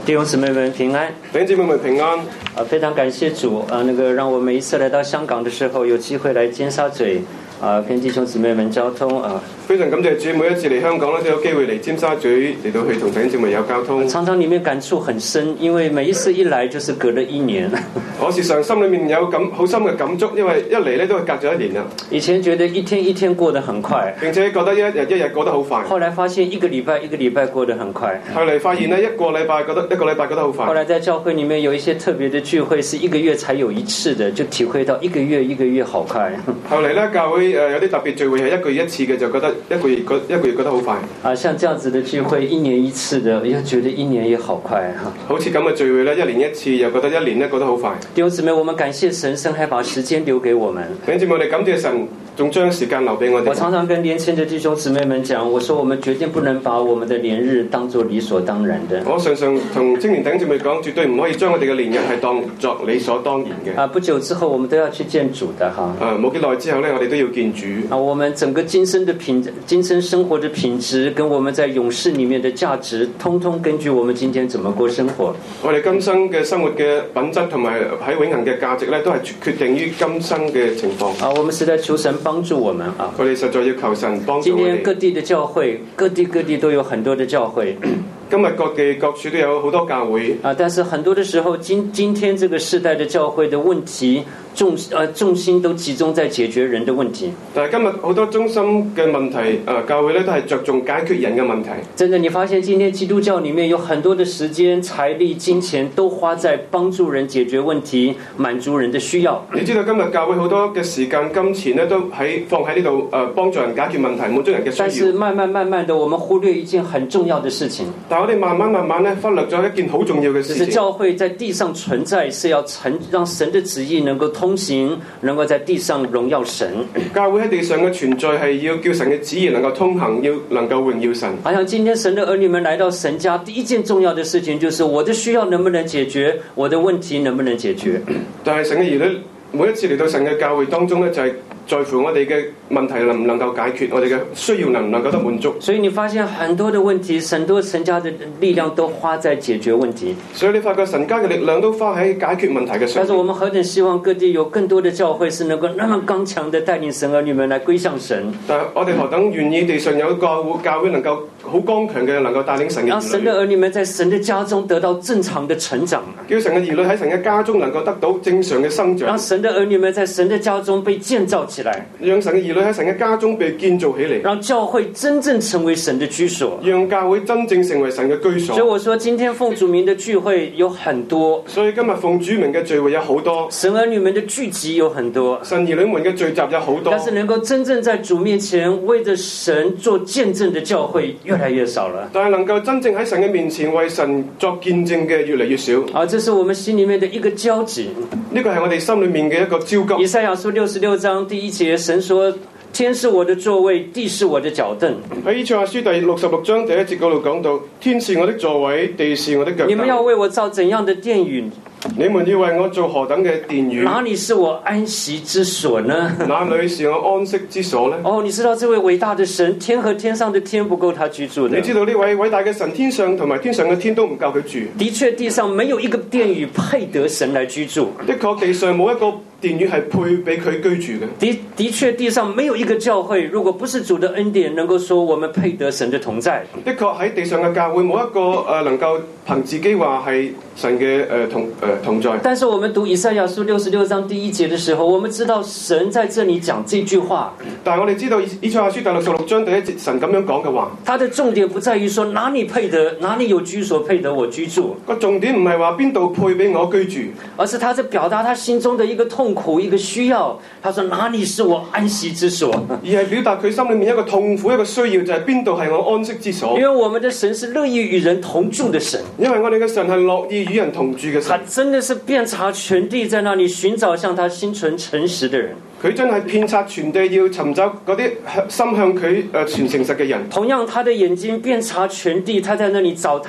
弟兄姊妹们平安， 弟兄姊妹们平安。 非常感谢主让我每一次来到香港的时候有机会来尖沙咀跟弟兄姊妹们交通非常感謝主，每一次嚟香港咧都有機會嚟尖沙咀嚟到去同弟兄姊妹有交通。 常常裡面感觸很深，因為每一次一來就是隔了1年。 我時常心裡面有好深嘅感觸，因為一嚟咧都係隔咗1年啦。 以前覺得一天一天過得很快， 並且覺得一日一日過得好快。 後來發現一個禮拜一個禮拜過得很快。 後嚟發現咧一個禮拜覺得好快。 後來在教會裡面有一些特別的聚會，是1個月才有一次的，就體會到一個月好快。 後嚟咧教會有啲特別聚會係1個月1次嘅，就覺得一個月覺得好快。 像這樣子的聚會1年1次的，又覺得1年也好快好似咁嘅聚會咧，1年1次，又覺得1年咧過得好快。 弟兄姊妹，我們感謝神，神還把時間留給我們。 弟兄姊妹，我哋感謝神，仲將時間留俾我哋。 我常常跟年輕的弟兄姊妹們講，我說我們絕對不能把我們的年日當作理所當然的。 我常常同青年弟兄姊妹講，絕對唔可以將我哋嘅年日係當作理所當然嘅。 不久之後我們都要去見主的哈。 冇幾耐之後咧，我哋都要見主。 我們整個今生生活的品質，跟我們在永世裡面的價值，通通根據我們今天怎麼過生活。 我哋今生嘅生活嘅品質同埋喺永恆嘅價值咧，都係決定於今生嘅情況。 我們實在求神幫助我們啊！ 我哋實在要求神幫助我哋。 今天各地的教會，各地都有很多的教會。 今日各地各處都有好多教會但是很多的時候，今天這個世代的教會的問題，重心都集中在解決人的問題。 但係今日好多中心嘅問題，教會咧都係着重解決人嘅問題。 真的，你發現今天基督教裡面有很多的時間、財力、金錢都花在幫助人解決問題、滿足人的需要。 你知道今日教會好多嘅時間、金錢咧都放喺呢度幫助人解決問題、滿足人嘅需要。 但是慢慢的，我們忽略一件很重要的事情。 我哋慢慢咧忽略咗一件好重要嘅事情。 就是教會在地上存在，是要讓神的旨意能夠通行，能夠在地上榮耀神。 教會喺地上嘅存在係要叫神嘅旨意能夠通行，要能夠榮耀神。 好像今天神的兒女們來到神家，第一件重要的事情就是我的需要能不能解決，我的問題能不能解決。 但係神嘅兒女每一次嚟到神嘅教會當中咧，就係在乎我哋嘅問題能唔能夠解決，我哋嘅需要能唔能夠得滿足。 所以你發現很多的問題，很多神家的力量都花在解決問題。 所以你發覺神家嘅力量都花喺解決問題嘅上面。 但是我們何等希望各地有更多的教會是能夠那麼剛強的帶領神兒女們來歸向神。 但係我哋何等願意地上有教會能夠好剛強嘅能夠帶領神嘅兒女。 讓神的兒女們在神的家中得到正常的成長。 叫神嘅兒女喺神嘅家中能夠得到正常嘅生長。 讓神的兒女們在神的家中被建造起來。 讓神嘅兒女喺神嘅家中被建造起嚟。 讓教會真正成為神的居所。 讓教會真正成為神嘅居所。 所以我說今天奉主名的聚會有很多。 所以今日奉主名嘅聚會有好多。 神兒女們的聚集有很多。 神兒女們嘅聚集有好多。 但是能夠真正在主面前為着神做見證的教會越來越少了。 但係能夠真正喺神嘅面前為神作見證嘅越嚟越少。 這是我們心裡面的一個焦急。 呢個係我哋心裡面嘅一個焦急。 以賽亞書66章第1節，神說：天是我的座位，地是我的腳凳。 喺以賽亞書第66章第1節嗰度講到，天是我的座位，地是我的腳凳。 你們要為我造怎樣的殿宇？ 你們要為我做何等嘅殿宇？ 哪裡是我安息之所呢？ 哪裡是我安息之所呢？ 你知道這位偉大的神，天和天上的天不夠他居住的。 你知道呢位偉大嘅神，天上同埋天上嘅天都唔夠佢住。 的確，地上沒有一個殿宇配得神來居住。 的確，地上冇一個殿宇係配俾佢居住嘅。 的確，地上沒有一個教會，如果不是主的恩典，能夠說我們配得神的同在。 的確喺地上嘅教會冇一個能夠憑自己話係神嘅同在。 但是我們讀以賽亞書66章第1節的時候，我們知道神在這裡講這句話。 但係我哋知道以賽亞書第66章第1節神咁樣講嘅話， 它的重點不在於說哪裡配得，哪裡有居所配得我居住。 個重點唔係話邊度配俾我居住， 而是他在表達他心中的一個痛苦，一個需要。他說哪裡是我安息之所？ 而係表達佢心裡面一個痛苦，一個需要，就係邊度係我安息之所。 因為我們的神是樂意與人同住的神。 因為我哋嘅神係樂意與人同住嘅神。 他真的是遍察全地，在那裡尋找向他心存誠實的人。 佢真係遍察全地，要尋找嗰啲心向佢全誠實嘅人。 同樣，他的眼睛遍察全地，他在那裡找他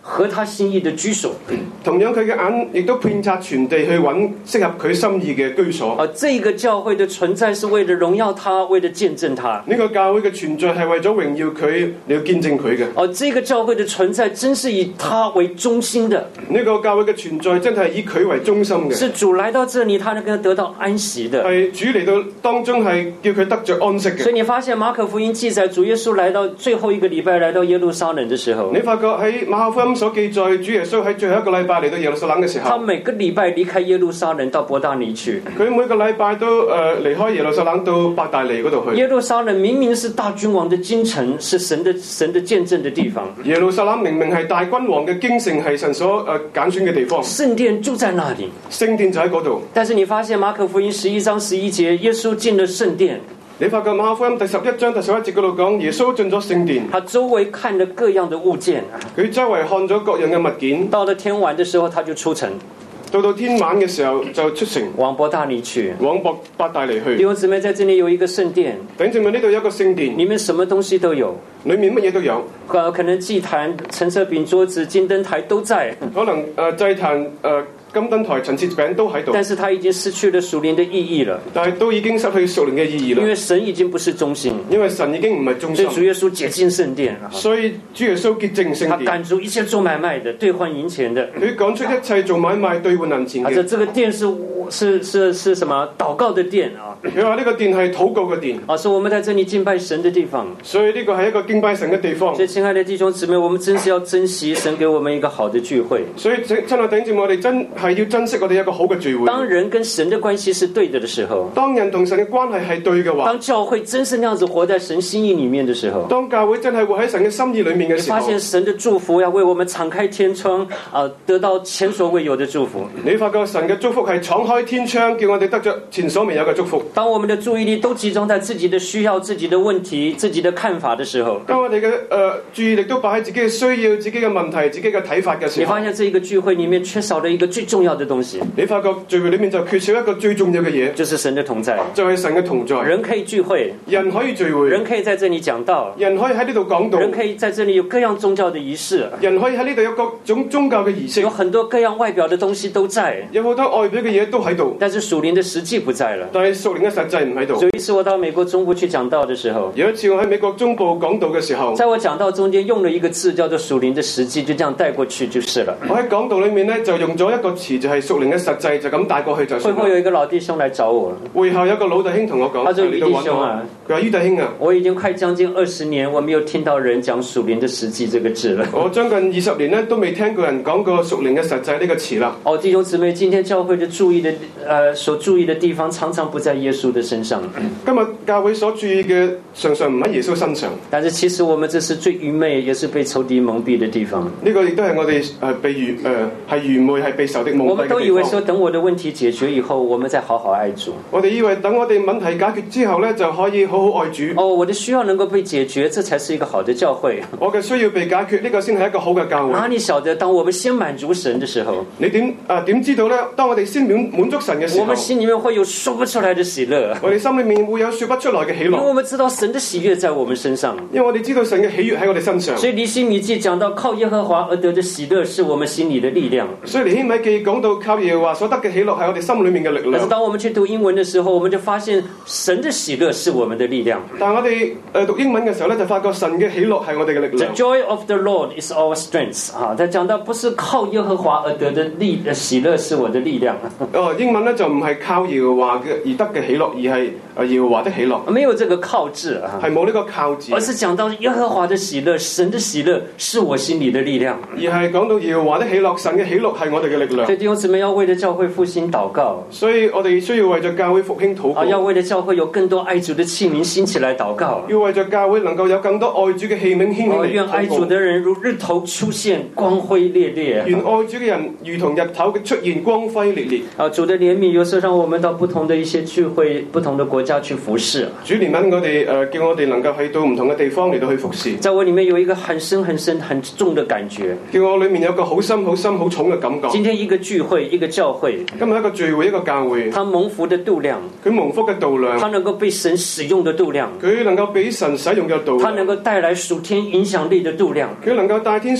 合他心意的居所。 同樣佢嘅眼亦都遍察全地去揾適合佢心意嘅居所。 這個教會的存在是為了榮耀他，為了見證他。 呢個教會嘅存在係為咗榮耀佢，你要見證佢嘅。 這個教會的存在真是以他為中心的。 呢個教會嘅存在真係以佢為中心嘅。 是主來到這裡，他能夠得到安息的。 係主嚟到當中係叫佢得着安息嘅。 所以你發現馬可福音記載主耶穌來到最後一個禮拜來到耶路撒冷的時候， 你發覺喺馬可福音所記載，主耶穌喺最後一個禮拜嚟到耶路撒冷嘅時候， 他每個禮拜離開耶路撒冷到伯大尼去。 佢每個禮拜都離開耶路撒冷到伯大尼嗰度去。 耶路撒冷明明是大君王的京城，是神的見證的地方。 耶路撒冷明明係大君王嘅京城，係神所揀選嘅地方。 聖殿就在那裡， 聖殿就喺嗰度。 但是你發現馬可福音11章11節，耶穌進了聖殿。 你發覺馬可福音第11章第11節嗰度講，耶穌進咗聖殿， 他周圍看了各樣的物件， 佢周圍看咗各樣嘅物件。 到了天晚的時候，他就出城。 到天晚嘅時候就出城， 往伯大尼去， 往伯大尼去。 弟兄姊妹，在這裡有一個聖殿， 弟兄姊妹，呢度有一個聖殿， 裡面什麼東西都有， 裡面乜嘢都有。 可能祭壇、陳設餅、桌子、金燈台都在， 可能祭壇金燈台、陳設餅都喺度， 但是它已經失去了屬靈的意義了。 但係都已經失去屬靈嘅意義啦。 因為神已經不是中心， 因為神已經唔係中心。 所以主耶穌潔淨聖殿， 所以主耶穌潔淨聖殿， 他趕逐一切做買賣的、兌換銀錢的， 佢趕出一切做買賣兌換銀錢嘅。 這個殿是什麼？禱告的殿啊！ 佢話呢個殿係禱告嘅殿， 是我們在這裡敬拜神的地方。 所以呢個係一個敬拜神嘅地方。 所以親愛的弟兄姊妹，我們真是要珍惜神給我們一個好的聚會。 所以親愛弟兄姊妹，我哋真係要珍惜我哋一個好嘅聚會。 當人跟神的關係是對的時候， 當人同神嘅關係係對嘅話， 當教會真是那樣子活在神心意裡面的時候， 當教會真係活喺神嘅心意裡面嘅時候， 你發現神的祝福要為我們敞開天窗，得到前所未有的祝福。 你發覺神嘅祝福係敞開天窗，叫我哋得着前所未有嘅祝福。 當我們的注意力都集中在自己的需要、自己的問題、自己的看法的時候， 當我哋嘅注意力都擺喺自己嘅需要、自己嘅問題、自己嘅睇法嘅時候， 你發現這一個聚會裡面缺少了一個最重要的東西。 你發覺聚會裡面就缺少一個最重要嘅嘢， 就是神的同在， 就係神嘅同在。 人可以聚會， 人可以聚會， 人可以在這裡講道， 人可以喺呢度講道， 人可以在這裡有各樣宗教的儀式， 人可以喺呢度有各種宗教嘅儀式， 有很多各樣外表的東西都在， 有好多外表嘅嘢都喺度， 但是屬靈的實際不在了。 但係屬靈嘅實際唔喺度。 有一次我到美國中部去講道的時候， 有一次我喺美國中部講道嘅時候， 在我講道中間用了一個字叫做屬靈的實際，就這樣帶過去就是了。 我喺講道裡面呢，就用咗一個詞，就係屬靈嘅實際，就咁帶過去就算。 會後有一個老弟兄來找我， 會後有個老弟兄同我講， 他說於弟兄啊， 佢話於弟兄啊， 我已經快將近20年，我沒有聽到人講屬靈的實際這個字了。 我將近20年呢，都未聽過人講過屬靈嘅實際呢個詞啦。 弟兄姊妹，今天教會的所注意的地方，常常不在耶穌的身上。 今日教會所注意嘅，常常唔喺耶穌身上。 但是其實我們這是最愚昧，也是被仇敵蒙蔽的地方。 呢個亦都係我哋係愚昧，係被仇敵蒙蔽嘅地方。 我們都以為說，等我的問題解決以後，我們再好好愛主。 我哋以為等我哋問題解決之後呢，就可以好好愛主。 我的需要能夠被解決，這才是一個好的教會。 我嘅需要被解決，呢個先係一個好嘅教會。 你曉得，當我們先滿足神的時候， 你點知道呢？當我哋先滿足神嘅時候， 我們心裡面會有說不出來的喜樂。 我哋心裡面會有說不出來嘅喜樂， 因為我們知道神的喜悅在我們身上。 因為我哋知道神嘅喜悅喺我哋身上。 所以尼希米記講到靠耶和華而得的喜樂是我們心裡的力量。 所以尼希米記講到靠耶和華所得嘅喜樂係我哋心裡面嘅力量。 但是當我們去讀英文的時候，我們就發現神的喜樂是我們的力量。 但我哋讀英文嘅時候呢，就發覺神嘅喜樂係我哋嘅力量。 The joy of the Lord is our strength。他講到不是靠耶和華而得的喜樂是我的力量。 英文呢就唔係靠耶和華而得嘅喜樂，而係耶和華的喜樂。 沒有這個靠字， 係冇呢個靠字， 而是講到耶和華的喜樂，神的喜樂是我心裡的力量。 而係講到耶和華的喜樂，神嘅喜樂係我哋嘅力量。 所以弟兄姊妹要為了教會復興禱告， 所以我哋需要為咗教會復興禱告， 要為了教會有更多愛主的器皿興起來禱告， 要為咗教會能夠有更多愛主嘅器皿興起嚟禱告。 願愛主的人如日頭出現，光輝烈烈。 願愛主嘅人如同日頭嘅出現，光輝烈烈。 主的憐憫有時候讓我們到不同的一些聚會、不同的國家去服侍。 主憐憫我哋，叫我哋能夠去到唔同嘅地方嚟到去服侍。 在我裡面有一個很深、很深、很重的感覺， 叫我裡面有個好深、好深、好重嘅感覺。 今天一個聚會，一個教會， 今日一個聚會，一個教會， 它蒙福的度量， 佢蒙福嘅度量， 它能夠被神使用的度量， 佢能夠俾神使用嘅度量， 它能夠帶來屬天影響力的度量， 佢能夠帶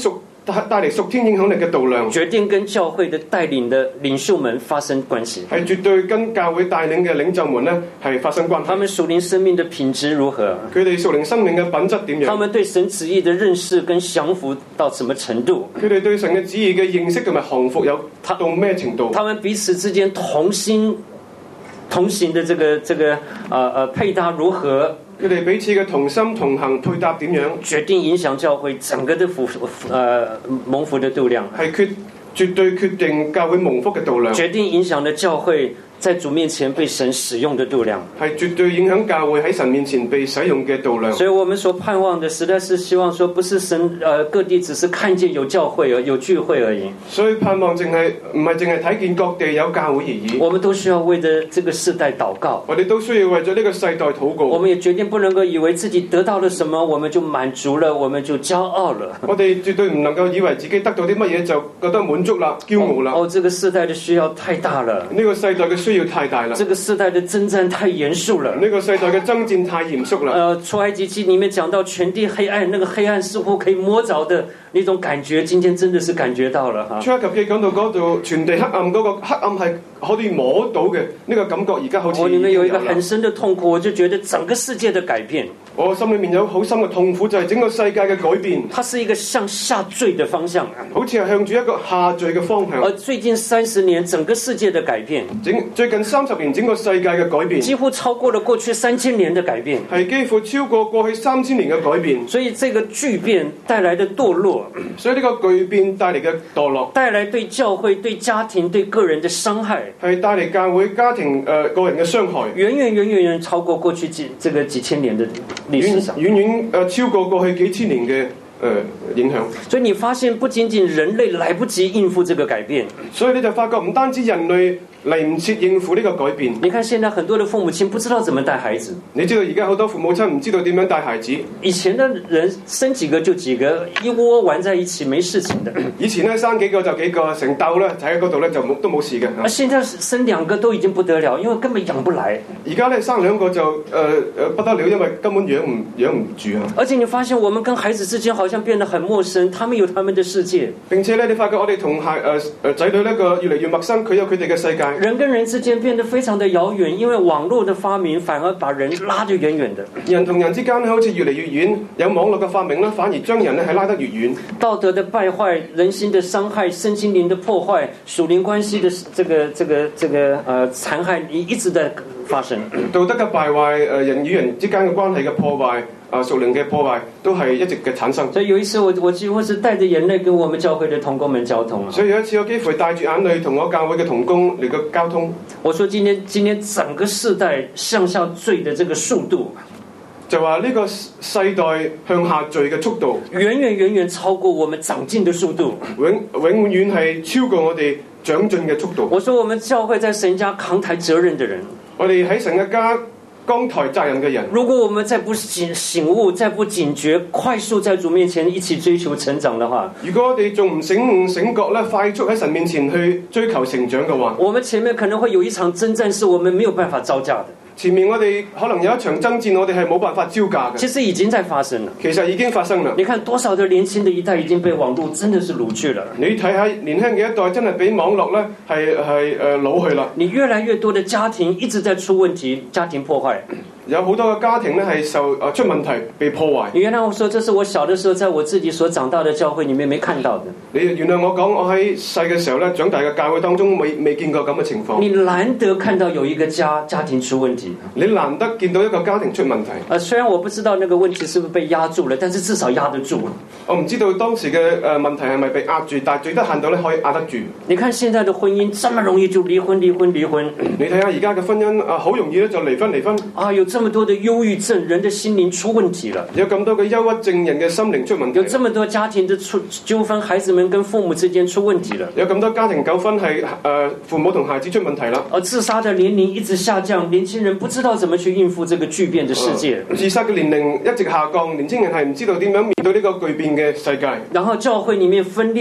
帶嚟屬天影響力嘅度量， 決定跟教會的帶領的領袖們發生關係， 係絕對跟教會帶領嘅領袖們呢係發生關係。 他們屬靈生命的品質如何？ 佢哋屬靈生命嘅品質點樣？ 他們對神旨意的認識跟降服到什麼程度？ 佢哋對神嘅旨意嘅認識同埋降服有到咩程度？ 他們彼此之間同行的這個配搭如何？ 佢哋彼此嘅同心同行配搭點樣？ 決定影響教會整個的蒙福的度量， 係絕對決定教會蒙福嘅度量， 決定影響了教會在主面前被神使用的度量， 係絕對影響教會喺神面前被使用嘅度量。 所以我們所盼望的實在是希望說，不是神各地只是看見有教會有聚會而已， 所以盼望唔係淨係睇見各地有教會而已。 我們都需要為着這個世代禱告， 我哋都需要為咗呢個世代禱告。 我們也決定不能夠以為自己得到了什麼，我們就滿足了，我們就驕傲了。 我哋絕對唔能夠以為自己得到啲乜嘢就覺得滿足啦、驕傲啦。 這個世代的需要太大了， 呢個世代嘅需要太大啦， 這個世代的征戰太嚴肅了， 呢個世代嘅爭戰太嚴肅啦。 出埃及記裡面講到全地黑暗，那個黑暗似乎可以摸着的那種感覺，今天真的是感覺到了哈。 出埃及記講到嗰度全地黑暗，嗰個黑暗係可以摸到嘅呢個感覺，而家好似我裡面有一個很深的痛苦，我就覺得整個世界的改變， 我心裏面有好深嘅痛苦，就係整個世界嘅改變， 它是一個向下墜的方向， 好似係向住一個下墜嘅方向。 而最近30年整個世界的改變， 最近30年整個世界嘅改變， 幾乎超過了過去3000年的改變， 係幾乎超過過去3000年嘅改變。 所以這個巨變帶來的墮落， 所以呢個巨變帶嚟嘅墮落， 帶來對教會、對家庭、對個人的傷害， 係帶嚟教會、家庭個人嘅傷害， 遠超過過去幾千年的歷史上， 遠超過過去幾千年嘅影響。 所以你發現不僅僅人類來不及應付這個改變， 所以你就發覺唔單止人類嚟唔切應付呢個改變。 你看現在很多的父母親不知道怎麼帶孩子， 你知道而家好多父母親唔知道點樣帶孩子。 以前的人生幾個就幾個，一窩玩在一起沒事情的。 以前咧生幾個就幾個，成竇咧就喺嗰度咧就都冇事嘅。 而現在生2個都已經不得了，因為根本養不來。 而家咧生2個就不得了，因為根本養唔住啊。 而且你發現我們跟孩子之間好像變得很陌生，他們有他們的世界。 並且咧你發覺我哋同仔女呢個越嚟越陌生，佢有佢哋嘅世界。 人跟人之間變得非常的遙遠，因為網絡的發明反而把人拉得遠遠的。 人同人之間好似越嚟越遠，有網絡嘅發明咧，反而將人咧係拉得越遠。 道德的敗壞、人心的傷害、身心靈的破壞、屬靈關係的這個殘害，一直在發生。 道德嘅敗壞，人與人之間嘅關係嘅破壞。屬靈嘅破壞都係一直嘅產生。 所以有一次我幾乎是帶着眼淚跟我們教會的同工們交通。 所以有一次我幾乎帶住眼淚同我教會嘅同工嚟個交通。 我說今天整個世代向下墜的這個速度， 就話呢個世代向下墜嘅速度， 遠超過我們長進的速度， 永遠係超過我哋長進嘅速度。 我說我們教會在神家扛抬責任的人， 我哋喺神嘅家扛抬責任嘅人， 如果我們再不醒悟，再不警覺，快速在主面前一起追求成長的話， 如果我哋仲唔醒覺咧，快速喺神面前去追求成長嘅話， 我們前面可能會有一場征戰，是我們沒有辦法招架的。 前面我哋可能有一場爭戰，我哋係冇辦法招架嘅。 其實已經在發生了， 其實已經發生了。 你看多少的年輕的一代已經被網絡真的是擄去了。 你睇下年輕嘅一代真係俾網絡咧係擄去啦。 你越來越多的家庭一直在出問題，家庭破壞。 有好多嘅家庭咧係出問題被破壞。 你原來我說這是我小的時候在我自己所長大的教會裡面沒看到的。 你原來我講我喺細嘅時候咧長大嘅教會當中未見過咁嘅情況。 你難得看到有一個家庭出問題， 你難得見到一個家庭出問題。 雖然我不知道那個問題是不是被壓住了，但是至少壓得住。 我唔知道當時嘅問題係咪被壓住，但係最低限度咧可以壓得住。 你看現在的婚姻這麼容易就離婚。 你睇下而家嘅婚姻好容易咧就離婚。 有這麼多的憂鬱症，人的心靈出問題了。 有咁多嘅憂鬱症，人嘅心靈出問題。 有這麼多家庭的糾紛，孩子們跟父母之間出問題了。 有咁多家庭糾紛係父母同孩子出問題啦。 而自殺的年齡一直下降，年輕人不知道怎麼去應付這個巨變的世界。 自殺嘅年齡一直下降，年輕人係唔知道點樣面對呢個巨變嘅世界。 然後教會裡面分裂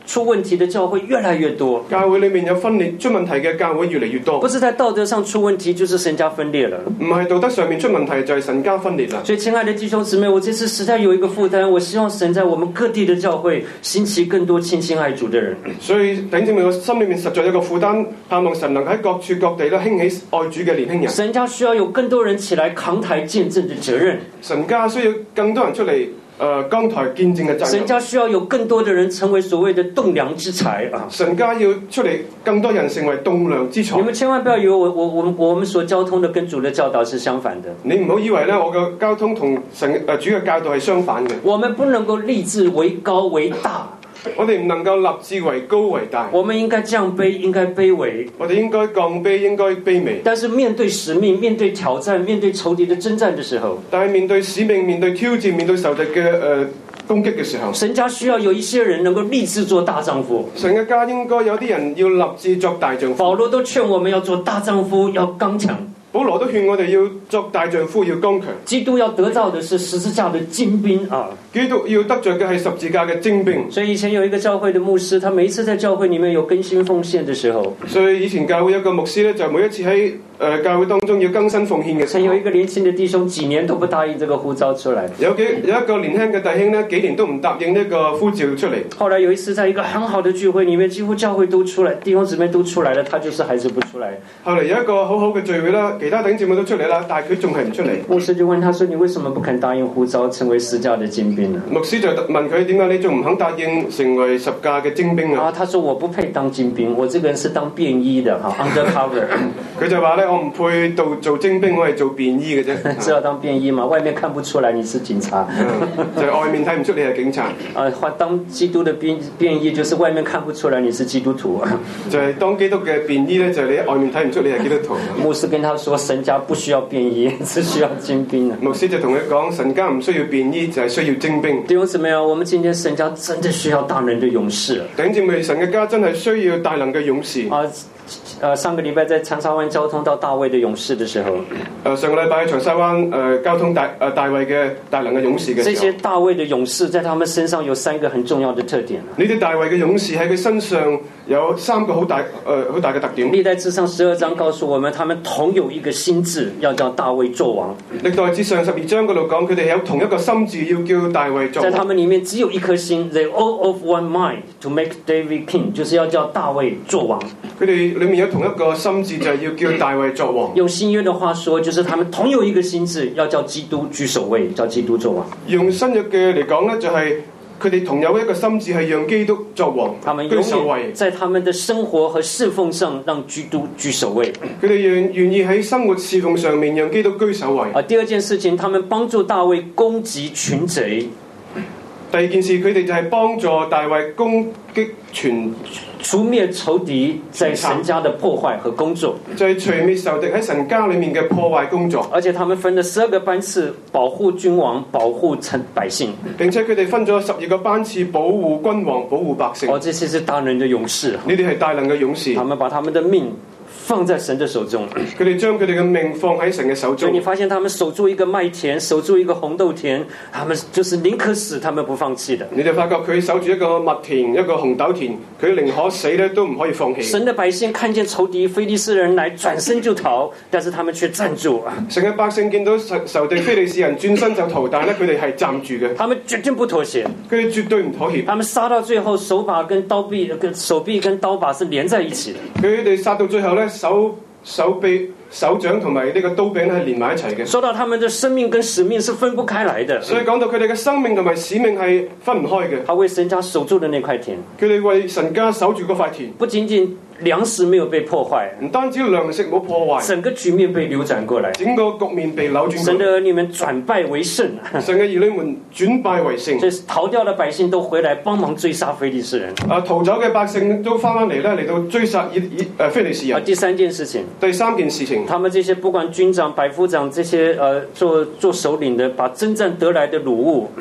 出問題的教會越來越多。 教會裏面有分裂出問題嘅教會越嚟越多。 不是在道德上出問題，就是神家分裂了。 唔係道德上面出問題，就係神家分裂啦。 所以親愛的弟兄姊妹，我這次實在有一個負擔，我希望神在我們各地的教會興起更多親心愛主的人。 所以弟兄姊妹，我心裏面實在有一個負擔，盼望神能喺各處各地咧興起愛主嘅年輕人。 神家需要有更多人起來扛台見證的責任。 神家需要更多人出嚟扛台見證嘅責任。 神家需要有更多的人成為所謂的棟梁之才啊！ 神家要出嚟更多人成為棟梁之才。 你們千萬不要以為我們所交通的跟主的教導是相反的。 你唔好以為咧，我嘅交通同神主嘅教導係相反嘅。 我們不能夠立志為高為大。 我哋唔能夠立志為高為大， 我們應該降卑，應該卑微。 我哋應該降卑，應該卑微。 但是面對使命、面對挑戰、面對仇敵的征戰的時候， 但係面對使命、面對挑戰、面對仇敵嘅攻擊嘅時候， 神家需要有一些人能夠立志做大丈夫。 神嘅家應該有啲人要立志作大丈夫。 保羅都勸我們要做大丈夫，要剛強。 保羅都勸我哋要作大丈夫，要剛強。 基督要得到的是十字架的精兵啊！ 基督要得着嘅係十字架嘅精兵。 所以以前有一個教會的牧師，他每一次在教會裡面有更新奉獻的時候， 所以以前教會有一個牧師咧，就每一次喺教會當中要更新奉獻嘅時候， 有一個年輕的弟兄幾年都不答應這個呼召出來。 有一個年輕嘅弟兄呢，幾年都唔答應呢個呼召出嚟。 後來有一次在一個很好的聚會裡面，幾乎教會都出來，弟兄姊妹都出來了，他就是還是不出來。 後嚟有一個好好嘅聚會啦，其他弟兄姊妹都出嚟啦，但係佢仲係唔出嚟。 牧師就問他說：你為什麼不肯答應呼召，成為十架的精兵呢？ 牧師就問佢：點解你仲唔肯答應成為十架嘅精兵啊？ 他說：我不配當精兵，我這個人是當便衣的，undercover。 佢就話咧：我唔配做精兵，我係做便衣嘅啫。 知道當便衣嘛？外面看不出來你是警察， 就係外面睇唔出你係警察。 當基督的便衣就是外面看不出來你是基督徒。 就係當基督嘅便衣咧，就係你外面睇唔出你係基督徒。 牧師跟他說：神家不需要便衣，只需要精兵啊。 牧師就同佢講：神家唔需要便衣，就係需要精兵。 弟兄姊妹啊，我們今天神家真的需要大能的勇士。 弟兄姊妹，神嘅家真係需要大能嘅勇士。 上個禮拜在長沙灣交通到大衛的勇士的時候， 上個禮拜喺長沙灣交通大衛嘅大能嘅勇士嘅時候， 這些大衛的勇士在他們身上有3個很重要的特點。 呢啲大衛嘅勇士喺佢身上有3個好大嘅特點。 歷代志上12章告訴我們，他們同有一個心志，要叫大衛作王。 歷代志上12章嗰度講，佢哋有同一個心志，要叫大衛作王。 在他們裡面只有一顆心 ，they all of one mind to make David king， 就是要叫大衛作王。 佢哋裡面有同一個心志，就係要叫大衛作王。 用新約的話說，就是他們同有一個心志，要叫基督居首位，叫基督作王。 用新約嘅嚟講咧，就係佢哋同有一個心志，係讓基督作王， 他們永遠在他們的生活和侍奉上讓基督居首位。 佢哋願意喺生活侍奉上面讓基督居首位。 第二件事情，他們幫助大衛攻擊群賊。 第二件事，佢哋就係幫助大衛攻擊除滅仇敵在神家的破壞和工作， 就係除滅仇敵喺神家裏面嘅破壞工作。 而且他們分了12個班次，保護君王，保護百姓。 並且佢哋分咗12個班次，保護君王，保護百姓。 這些是大能的勇士。 呢啲係大能嘅勇士。 他們把他們的命放在神的手中， 佢哋將佢哋嘅命放喺神嘅手中。 所以你發現他們守住一個麥田，守住一個紅豆田，他們就是寧可死，他們不放棄的。 你就發覺佢守住一個麥田，一個紅豆田，佢寧可死咧都唔可以放棄。 神的百姓看見仇敵非利士人來，轉身就逃，但是他們卻站住。 神嘅百姓見到仇敵非利士人轉身就逃，但係咧佢哋係站住嘅。 他們絕對不妥協， 佢哋絕對唔妥協。 他們殺到最後，手把跟刀臂、手臂跟刀把是連在一起的。 佢哋殺到最後咧，手臂、手掌同埋呢個刀柄係連埋一齊嘅。 說到他們的生命跟使命是分不開來的。 所以講到佢哋嘅生命同埋使命係分唔開嘅。 他為神家守住的那塊田， 佢哋為神家守住嗰塊田， 不僅僅糧食沒有被破壞， 唔單止糧食冇破壞， 整個局面被扭轉過來， 整個局面被扭轉過來。 神的兒女們轉敗為勝， 神嘅兒女們轉敗為勝， 所以逃掉的百姓都回來幫忙追殺非利士人。 逃走嘅百姓都翻嚟咧，嚟到追殺非利士人。 第三件事情， 他們這些不管軍長、百夫長這些做首領的，把征戰得來的擄物。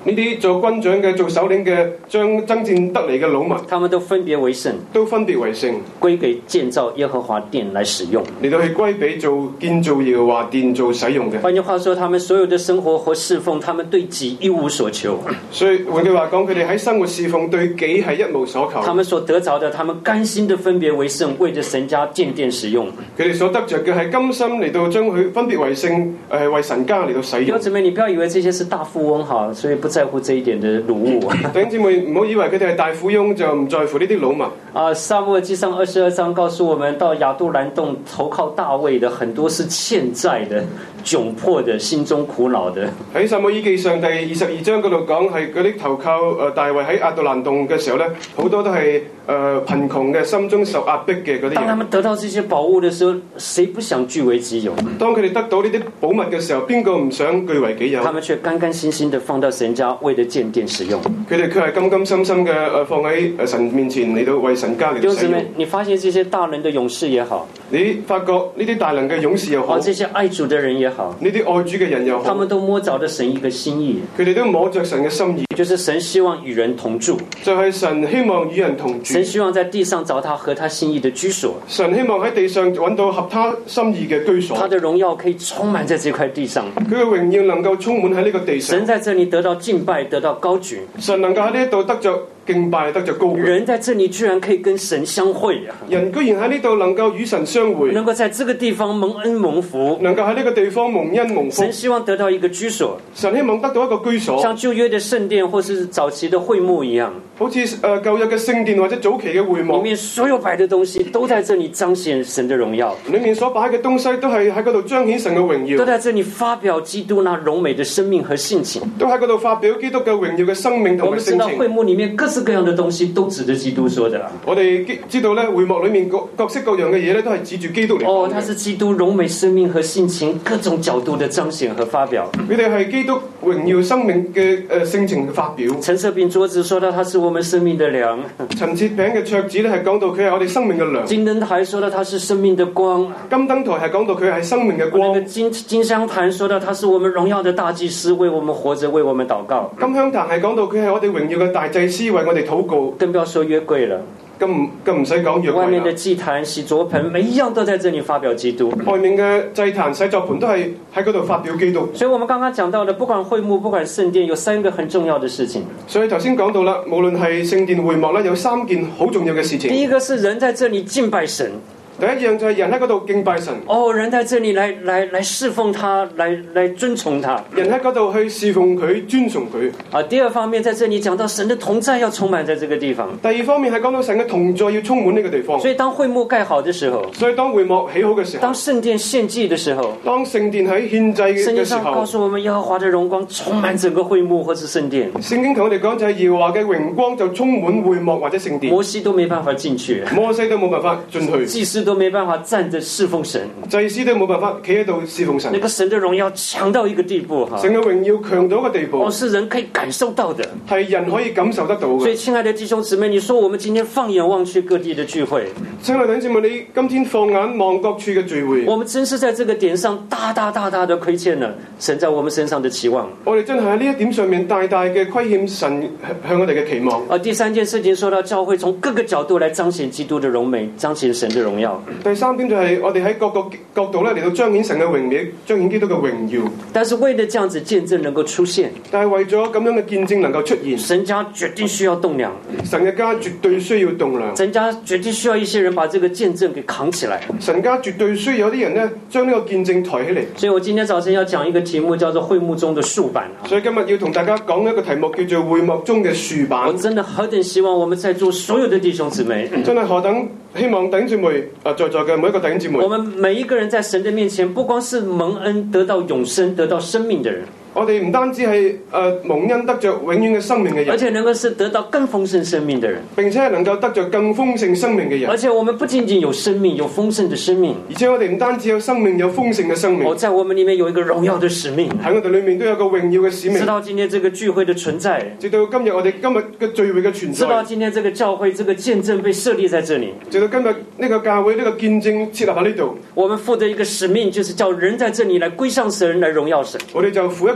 呢啲做軍長嘅、做首領嘅，將爭戰得嚟嘅擄物， 他們都分別為聖， 都分別為聖， 歸給建造耶和華殿來使用。 嚟到去歸俾做建造耶和華殿做使用嘅。 換句話說，他們所有的生活和侍奉，他們對己一無所求。 所以換句話講，佢哋喺生活侍奉對己係一無所求。 他們所得着的，他們甘心的分別為聖，為着神家建殿使用。 佢哋所得着嘅係甘心嚟到將佢分別為聖，為神家嚟到使用。 弟兄姊妹，你不要以為這些是大富翁哈，所以不在乎這一點的擄物。 弟兄姊妹，唔好以為佢哋係大富翁就唔在乎呢啲擄物。 撒母耳記上22章告訴我們，到亞杜蘭洞投靠大衛的很多是欠債的、窘迫的、心中苦惱的。 喺撒母耳記上第22章嗰度講係嗰啲投靠大衛喺亞杜蘭洞嘅時候咧，好多都係貧窮嘅、心中受壓迫嘅嗰啲人。 當他們得到這些寶物的時候，誰不想據為己有？ 當佢哋得到呢啲寶物嘅時候，邊個唔想據為己有？ 他們卻甘甘心心地放到神家，為了建殿使用。 佢哋卻係甘甘心心嘅放喺神面前嚟到為神家嚟到使用。 你發現這些大能的勇士也好， 你發覺呢啲大能嘅勇士又好， 這些愛主的人也好， 呢啲愛主嘅人又好， 他們都摸着神一個心意， 佢哋都摸着神嘅心意， 就是神希望與人同住， 就係神希望與人同住， 神希望在地上找他合他心意的居所， 神希望喺地上揾到合他心意嘅居所， 他的榮耀可以充滿在這塊地上， 佢嘅榮耀能夠充滿喺呢個地上， 神在這裡得到敬拜，得到高舉， 神能夠喺呢一度得着敬拜，得着高舉， 人在這裡居然可以跟神相會啊！ 人居然喺呢度能夠與神相會， 能夠在這個地方蒙恩蒙福， 能夠喺呢個地方蒙恩蒙福。 神希望得到一個居所， 神希望得到一個居所， 像舊約的聖殿或是早期的會幕一樣， 好似舊約嘅聖殿或者早期嘅會幕， 裡面所有擺的東西都在這裡彰顯神的榮耀， 裡面所擺嘅東西都係喺嗰度彰顯神嘅榮耀， 都在這裡發表基督那榮美的生命和性情， 都喺嗰度發表基督嘅榮耀嘅生命同埋性情。 我們知道會幕裡面各式各樣的東西都指着基督說的。 我哋知道咧，會幕裡面各式各樣嘅嘢咧，都係指住基督嚟講嘅。 它是基督榮美生命和性情各種角度的彰顯和發表。 佢哋係基督榮耀生命嘅性情嘅發表。 陳設餅桌子說到它是我們生命的糧。 陳設餅嘅桌子咧係講到佢係我哋生命嘅糧。 金燈台說到它是生命的光。 金燈台係講到佢係生命嘅光。 那個金香壇說到它是我們榮耀的大祭司，為我們活着，為我們禱告。 金香壇係講到佢係我哋榮耀嘅大祭司，為我哋禱告。 更不要說約櫃了。 更唔使講約櫃啦。 外面的祭壇、洗濯盆，每一樣都在這裡發表基督。 外面嘅祭壇、洗濯盆都係喺嗰度發表基督。 所以我們剛剛講到的，不管會幕，不管聖殿，有三個很重要的事情。 所以頭先講到啦，無論係聖殿會幕咧，有三件好重要嘅事情。 第一個是人在這裡敬拜神。 第一樣就係人喺嗰度敬拜神。 人在這裡來侍奉他，來尊崇他。 人喺嗰度去侍奉佢、尊崇佢。 第二方面，在這裡講到神的同在要充滿在這個地方。 第二方面係講到神嘅同在要充滿呢個地方。 所以當會幕蓋好的時候， 所以當會幕起好嘅時候， 當聖殿獻祭的時候， 當聖殿喺獻祭嘅時候，聖經上告訴我們耶和華的榮光充滿整個會幕或者聖殿。 聖經同我哋講就係耶和華嘅榮光就充滿會幕或者聖殿。 摩西都沒辦法進去， 摩西都冇辦法進去， 祭司都沒辦法站着侍奉神， 祭司都冇辦法企喺度侍奉神。 那個神的榮耀強到一個地步， 神嘅榮耀強到一個地步， 是人可以感受到的， 係人可以感受得到嘅。 所以親愛的弟兄姊妹，你說我們今天放眼望去各地的聚會， 親愛的弟兄姊妹，你今天放眼望各處嘅聚會， 我們真是在這個點上大大的虧欠了神在我們身上的期望。 我哋真係喺呢一點上面大大嘅虧欠神向我哋嘅期望。 第三件事情說到教會從各個角度來彰顯基督的榮美，彰顯神的榮耀。 第三點就係我哋喺各個角度咧嚟到彰顯神嘅榮美，彰顯基督嘅榮耀。 但是為了這樣子見證能夠出現， 但係為咗咁樣嘅見證能夠出現， 神家絕對需要棟樑， 神嘅家絕對需要棟樑， 神家絕對需要一些人把這個見證給扛起來， 神家絕對需要有啲人呢將呢個見證抬起嚟。 所以我今天早晨要講一個題目叫做會幕中的豎板。 所以今日要同大家講一個題目叫做會幕中嘅豎板。 我真的何等希望我們在座所有的弟兄姊妹， 真係何等希望弟兄姊妹在座嘅每一個弟兄姊妹， 我們每一個人在神的面前，不光是蒙恩得到永生得到生命的人， 我哋唔單止係蒙恩得着永遠嘅生命嘅人， 而且能夠是得到更豐盛生命的人， 並且係能夠得着更豐盛生命嘅人。 而且我們不僅僅有生命，有豐盛的生命， 而且我哋唔單止有生命，有豐盛嘅生命。 在我們裡面有一個榮耀的使命， 喺我哋裡面都有個榮耀嘅使命。 知道今天這個聚會的存在， 直到今日我哋今日嘅聚會嘅存在， 知道今天這個教會這個見證被設立在這裡， 直到今日呢個教會呢個見證設立喺呢度。 我們負責一個使命，就是叫人在這裡來歸向神，來榮耀神。 我哋就負一個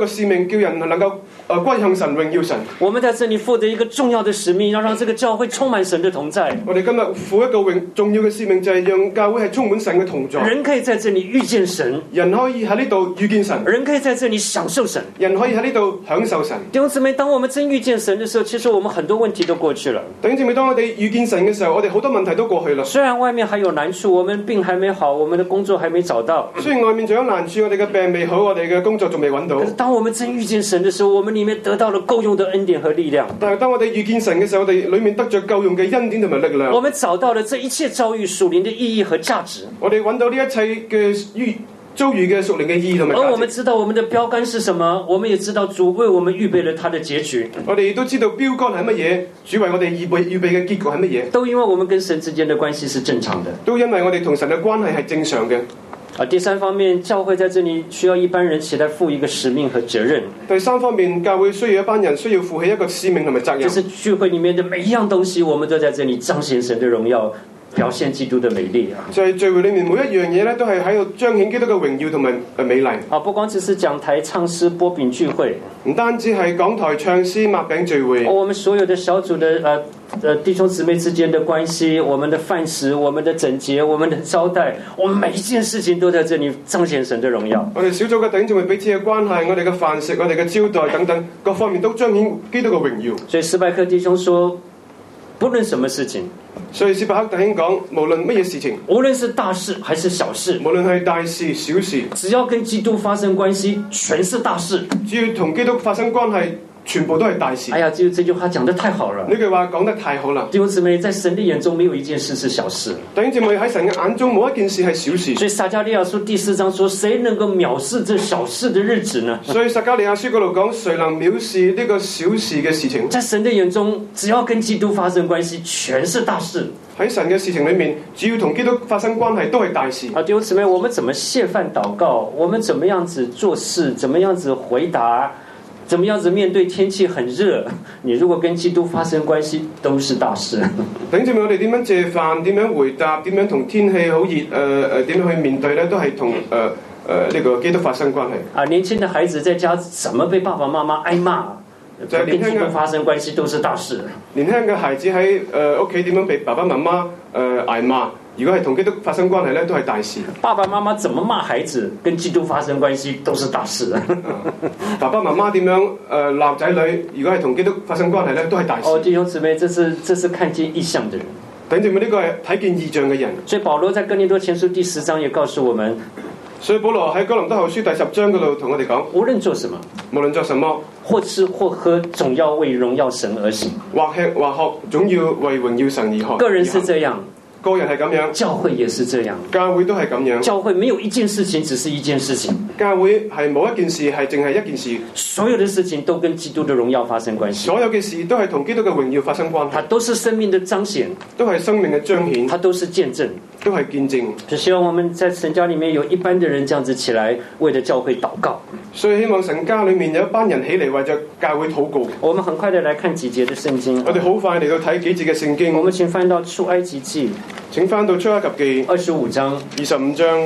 個使命，叫人能夠歸向神、榮耀神。 我們在這裡負責一個重要的使命，要讓這個教會充滿神的同在。 我哋今日負一個重要嘅使命，就係讓教會係充滿神嘅同在。 人可以在這裡遇見神， 人可以喺呢度遇見神， 人可以在這裡享受神， 人可以喺呢度享受神。 弟兄姊妹，當我們真遇見神的時候，其實我們很多問題都過去了。 弟兄姊妹，當我哋遇見神嘅時候，我哋好多問題都過去啦。 雖然外面還有難處，我們病還沒好，我們的工作還沒找到。 雖然外面仲有難處，我哋嘅病未好，我哋嘅工作仲未揾到。 可是當我們真遇見神的時候，我們裡面得到了夠用的恩典和力量。 但係當我哋遇見神嘅時候，我哋裡面得着夠用嘅恩典同埋力量。 我們找到了這一切遭遇屬靈的意義和價值。 我哋揾到呢一切嘅遭遇嘅屬靈嘅意義同埋價值。 而我們知道我們的標杆是什麼，我們也知道主為我們預備了他的結局。 我哋都知道標杆係乜嘢，主為我哋預備嘅結局係乜嘢。 都因為我們跟神之間的關係是正常的。 都因為我哋同神嘅關係係正常嘅。 第三方面，教會在這裡需要一般人起來負一個使命和責任。 第三方面，教會需要一班人需要負起一個使命同埋責任。 就是聚會裡面的每一樣東西，我們都在這裡彰顯神的榮耀，表現基督的美麗啊！ 就係聚會裡面每一樣嘢咧，都係喺度彰顯基督嘅榮耀同埋美麗。 不光只是講台唱詩擘餅聚會， 唔單止係講台唱詩擘餅聚會。 我們所有的小組的弟兄姊妹之間的關係，我們的飯食，我們的整潔，我們的招待，我們每一件事情都在這裡彰顯神的榮耀。 我哋小組嘅弟兄姊妹彼此嘅關係，我哋嘅飯食，我哋嘅招待等等各方面都彰顯基督嘅榮耀。 所以斯拜克弟兄說，不論什麼事情， 所以斯伯克弟兄講，無論乜嘢事情， 無論是大事還是小事， 無論係大事小事， 只要跟基督發生關係，全是大事。 只要同基督發生關係，全部都係大事。 哎呀，這句話講得太好了！ 呢句話講得太好啦！ 弟兄姊妹，在神的眼中，沒有一件事是小事。 弟兄姊妹，喺神嘅眼中，冇一件事係小事。 所以撒迦利亞書第4章說：誰能夠藐視這小事的日子呢？ 所以撒迦利亞書嗰度講，誰能藐視呢個小事嘅事情？ 在神的眼中，只要跟基督發生關係，全是大事。 喺神嘅事情裏面，只要同基督發生關係，都係大事。 弟兄姊妹，我們怎麼謝飯禱告？我們怎麼樣子做事？怎麼樣子回答？怎麼樣子面對天氣很熱？你如果跟基督發生關係，都是大事。 弟兄姊妹，我哋點樣借飯？點樣回答？點樣同天氣好熱？點樣去面對呢？都係同呢個基督發生關係。 年輕的孩子在家怎麼被爸爸媽媽挨罵？就係跟基督發生關係都是大事。 年輕嘅孩子喺屋企點樣被爸爸媽媽挨罵？如果係同基督發生關係咧，都係大事。 爸爸媽媽怎麼罵孩子，跟基督發生關係都是大事。 爸爸媽媽點樣鬧仔女，如果係同基督發生關係咧，都係大事。 弟兄姊妹，這是看見異象的人。 弟兄姊妹，呢個係睇見異象嘅人。 所以保羅在哥林多前書第10章也告訴我們。 所以保羅喺哥林多後書第10章嗰度同我哋講： 無論做什麼， 無論做什麼， 或吃或喝，總要為榮耀神而行； 或吃或喝，總要為榮耀神而喝。 個人是這樣。 個人係咁樣， 教會也是這樣， 教會都係咁樣。 教會沒有一件事情只是一件事情， 教會係冇一件事係淨係一件事， 所有的事情都跟基督的榮耀發生關係， 所有嘅事都係同基督嘅榮耀發生關係， 它都是生命的彰顯， 都係生命嘅彰顯， 它都是見證， 都係見證。 就希望我們在神家裡面有一班的人這樣子起來為了教會禱告， 所以希望神家裡面有一班人起嚟為咗教會禱告。 我們很快的來看幾節的聖經， 我哋好快嚟到睇幾節嘅聖經。 我們請翻到出埃及記， 請翻到出埃及記 25章 25章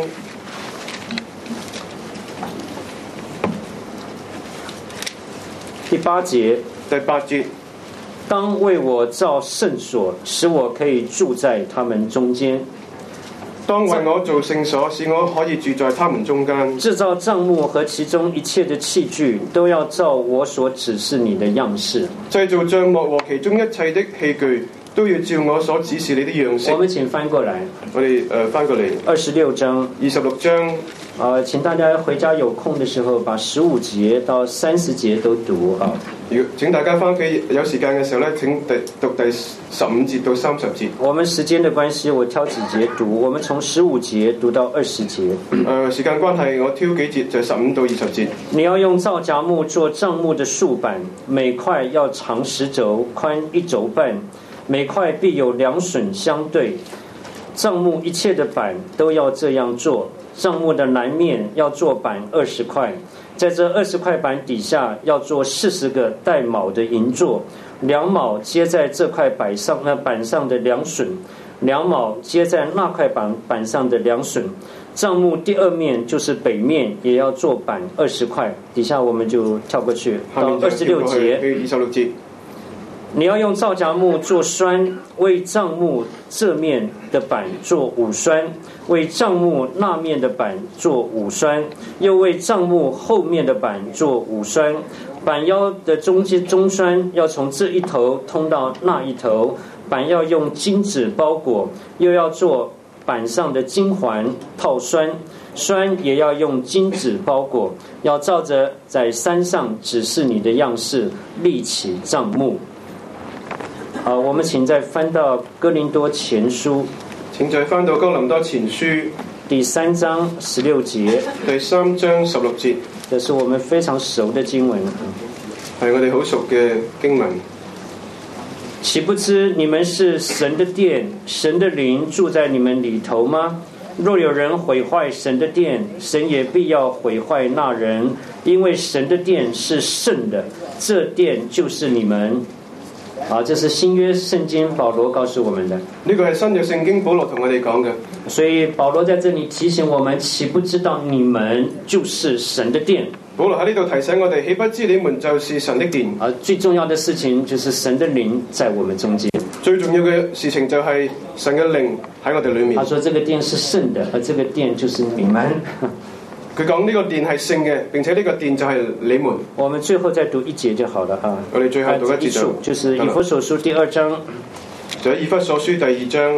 第8節， 第8節， 當為我造聖所，使我可以住在他們中間。 當為我做聖所，使我可以住在他們中間。 製造帳幕和其中一切的器具，都要照我所指示你的樣式。 製造帳幕和其中一切的器具，都要照我所指示你的樣式。 我們請翻過來， 我哋翻過嚟 26章 26章。 請大家回家有空的時候，把15節到30節都讀啊。 請大家翻屋企有時間嘅時候咧，請讀第15節到30節。 我們時間的關係，我挑幾節讀。我們從15節讀到20節。 時間關係，我挑幾節，就15到20節。你要用皂莢木做帳幕的豎板，每塊要長10肘，寬1肘半，每塊必有2榫相對。帳幕一切的板都要這樣做。帳幕的南面要做板20塊，在這20塊板底下要做40個帶卯的銀座，2卯接在這塊板上的2榫，2卯接在那塊板上的2榫。 帐幕第二面就是北面，也要做板20块。底下我们就跳過去到26節。 26節。 你要用皂莢木做栓，為帳幕這面的板做5栓，為帳幕那面的板做5栓，又為帳幕後面的板做5栓。板腰的中栓要從這一頭通到那一頭，板要用金子包裹，又要做板上的金環套栓，栓也要用金子包裹，要照着在山上指示你的樣式立起帳幕。好，我們請再翻到哥林多前書， 請再翻到哥林多前書第3章16節， 第3章16節， 這是我們非常熟的經文， 係我哋好熟嘅經文。 豈不知你們是神的殿，神的靈住在你們裡頭嗎？若有人毀壞神的殿，神也必要毀壞那人，因為神的殿是聖的，這殿就是你們。啊，這是新約聖經保羅告訴我們的。 呢個係新約聖經保羅同我哋講嘅。 所以保羅在這裡提醒我們，豈不知道你們就是神的殿？ 保羅喺呢度提醒我哋，豈不知你們就是神的殿？ 啊，最重要的事情就是神的靈在我們中間。 最重要嘅事情就係神嘅靈喺我哋裏面。 他說：這個殿是聖的，而這個殿就是你們。 佢講呢個殿係聖嘅，並且呢個殿就係你們。 我們最後再讀一節就好了啊。 我哋最後讀一節就是以弗所書第2章， 就喺以弗所書第2章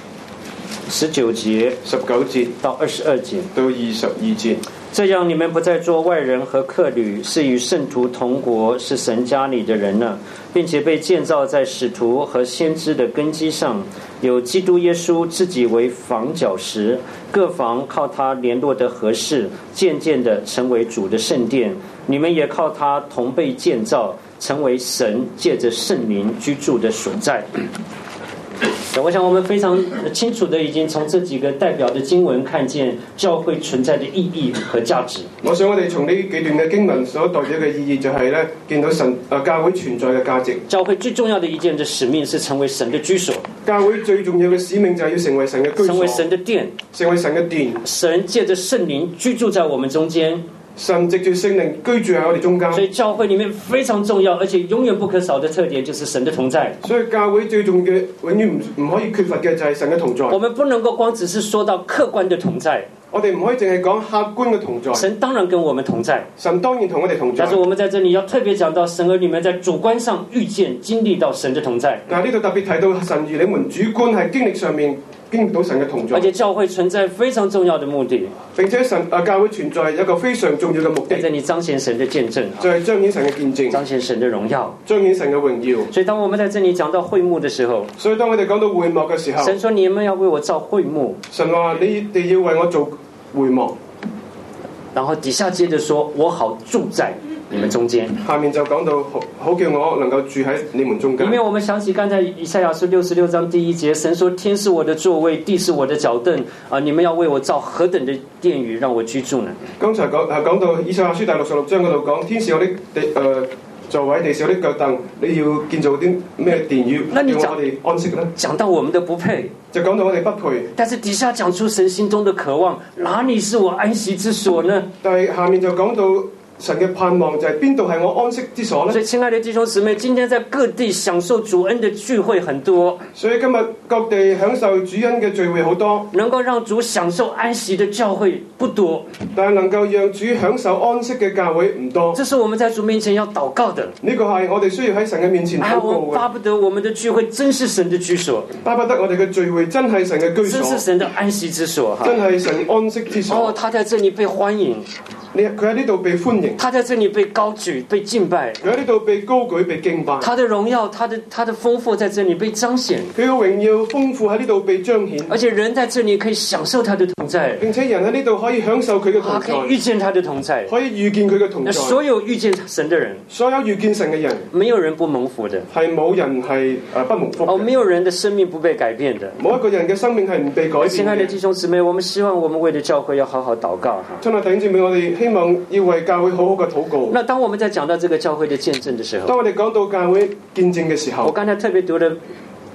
19節到22節到22節。 這樣你們不再做外人和客旅，是與聖徒同國，是神家裡的人了，並且被建造在使徒和先知的根基上，有基督耶穌自己為房角石，各房靠他聯絡得合適，漸漸地成為主的聖殿。你們也靠他同被建造，成為神借着聖靈居住的所在。我想我們非常清楚的已經從這幾個代表的經文看見教會存在的意義和價值。 我想我哋從呢幾段嘅經文所代表嘅意義就係咧，見到神教會存在嘅價值。 教會最重要的一件的使命是成為神的居所。 教會最重要嘅使命就係要成為神嘅居所， 成為神的殿， 成為神嘅殿。 神借着聖靈居住在我們中間。 神藉住聖靈居住喺我哋中間， 所以教會裡面非常重要，而且永遠不可少的特點就是神的同在。 所以教會最重要嘅，永遠唔可以缺乏嘅就係神嘅同在。 我們不能夠光只是說到客觀的同在， 我哋唔可以淨係講客觀嘅同在。 神當然跟我們同在， 神當然同我哋同在。 但是我們在這裡要特別講到神兒你們在主觀上遇見經歷到神的同在。 但係呢度特別提到神兒你們主觀係經歷上面經歷到神嘅同在， 而且教會存在非常重要的目的， 並且教會存在一個非常重要嘅目的， 在這裡彰顯神的見證， 就係彰顯神嘅見證， 彰顯神的榮耀， 彰顯神嘅榮耀。 所以當我們在這裡講到會幕的時候， 所以當我哋講到會幕嘅時候， 神說你們要為我造會幕， 神話你哋要為我做會幕， 然後底下接着說我好住在你們中間。 下面就講到好叫我能夠住喺你們中間。 裡面我們想起剛才以賽亞書66章第1節，神說天是我的座位，地是我的腳凳啊！你們要為我造何等的殿宇，讓我居住呢？ 剛才講到以賽亞書第66章嗰度講，天是我的座位，地是我的腳凳，你要建造啲咩殿宇，叫我哋安息呢？ 講到我們的不配， 就講到我哋不配。 但是底下講出神心中的渴望，哪裡是我安息之所呢？ 但係下面就講到神嘅盼望就係邊度係我安息之所呢？ 所以親愛的弟兄姊妹，今天在各地享受主恩的聚會很多， 所以今日各地享受主恩嘅聚會好多， 能夠讓主享受安息的教會不多， 但係能夠讓主享受安息嘅教會唔多。 這是我們在主面前要禱告的。 呢個係我哋需要喺神嘅面前禱告嘅。 我巴不得我們的聚會真是神的居所， 巴不得我哋嘅聚會真係神嘅居所， 真是神的安息之所， 真係神安息之所。 哦，他在這裡被歡迎， 佢喺呢度被歡迎， 他在這裡被高舉、被敬拜， 佢喺呢度被高舉、被敬拜， 他的榮耀、他的豐富在這裡被彰顯， 佢嘅榮耀豐富喺呢度被彰顯， 而且人在這裡可以享受他的同在， 並且人喺呢度可以享受佢嘅同在， 可以遇見他的同在， 可以遇見佢嘅同在。 所有遇見神的人， 所有遇見神嘅人， 沒有人不蒙福的， 係冇人係不蒙福嘅。 哦，沒有人的生命不被改變的， 冇一個人嘅生命係唔被改變嘅。 親愛的弟兄姊妹，我們希望我們為了教會要好好禱告哈。 親愛弟兄姊妹，我哋希望要為教會好好嘅禱告。 那當我們在講到這個教會的見證的時候， 當我哋講到教會見證嘅時候， 我剛才特別讀了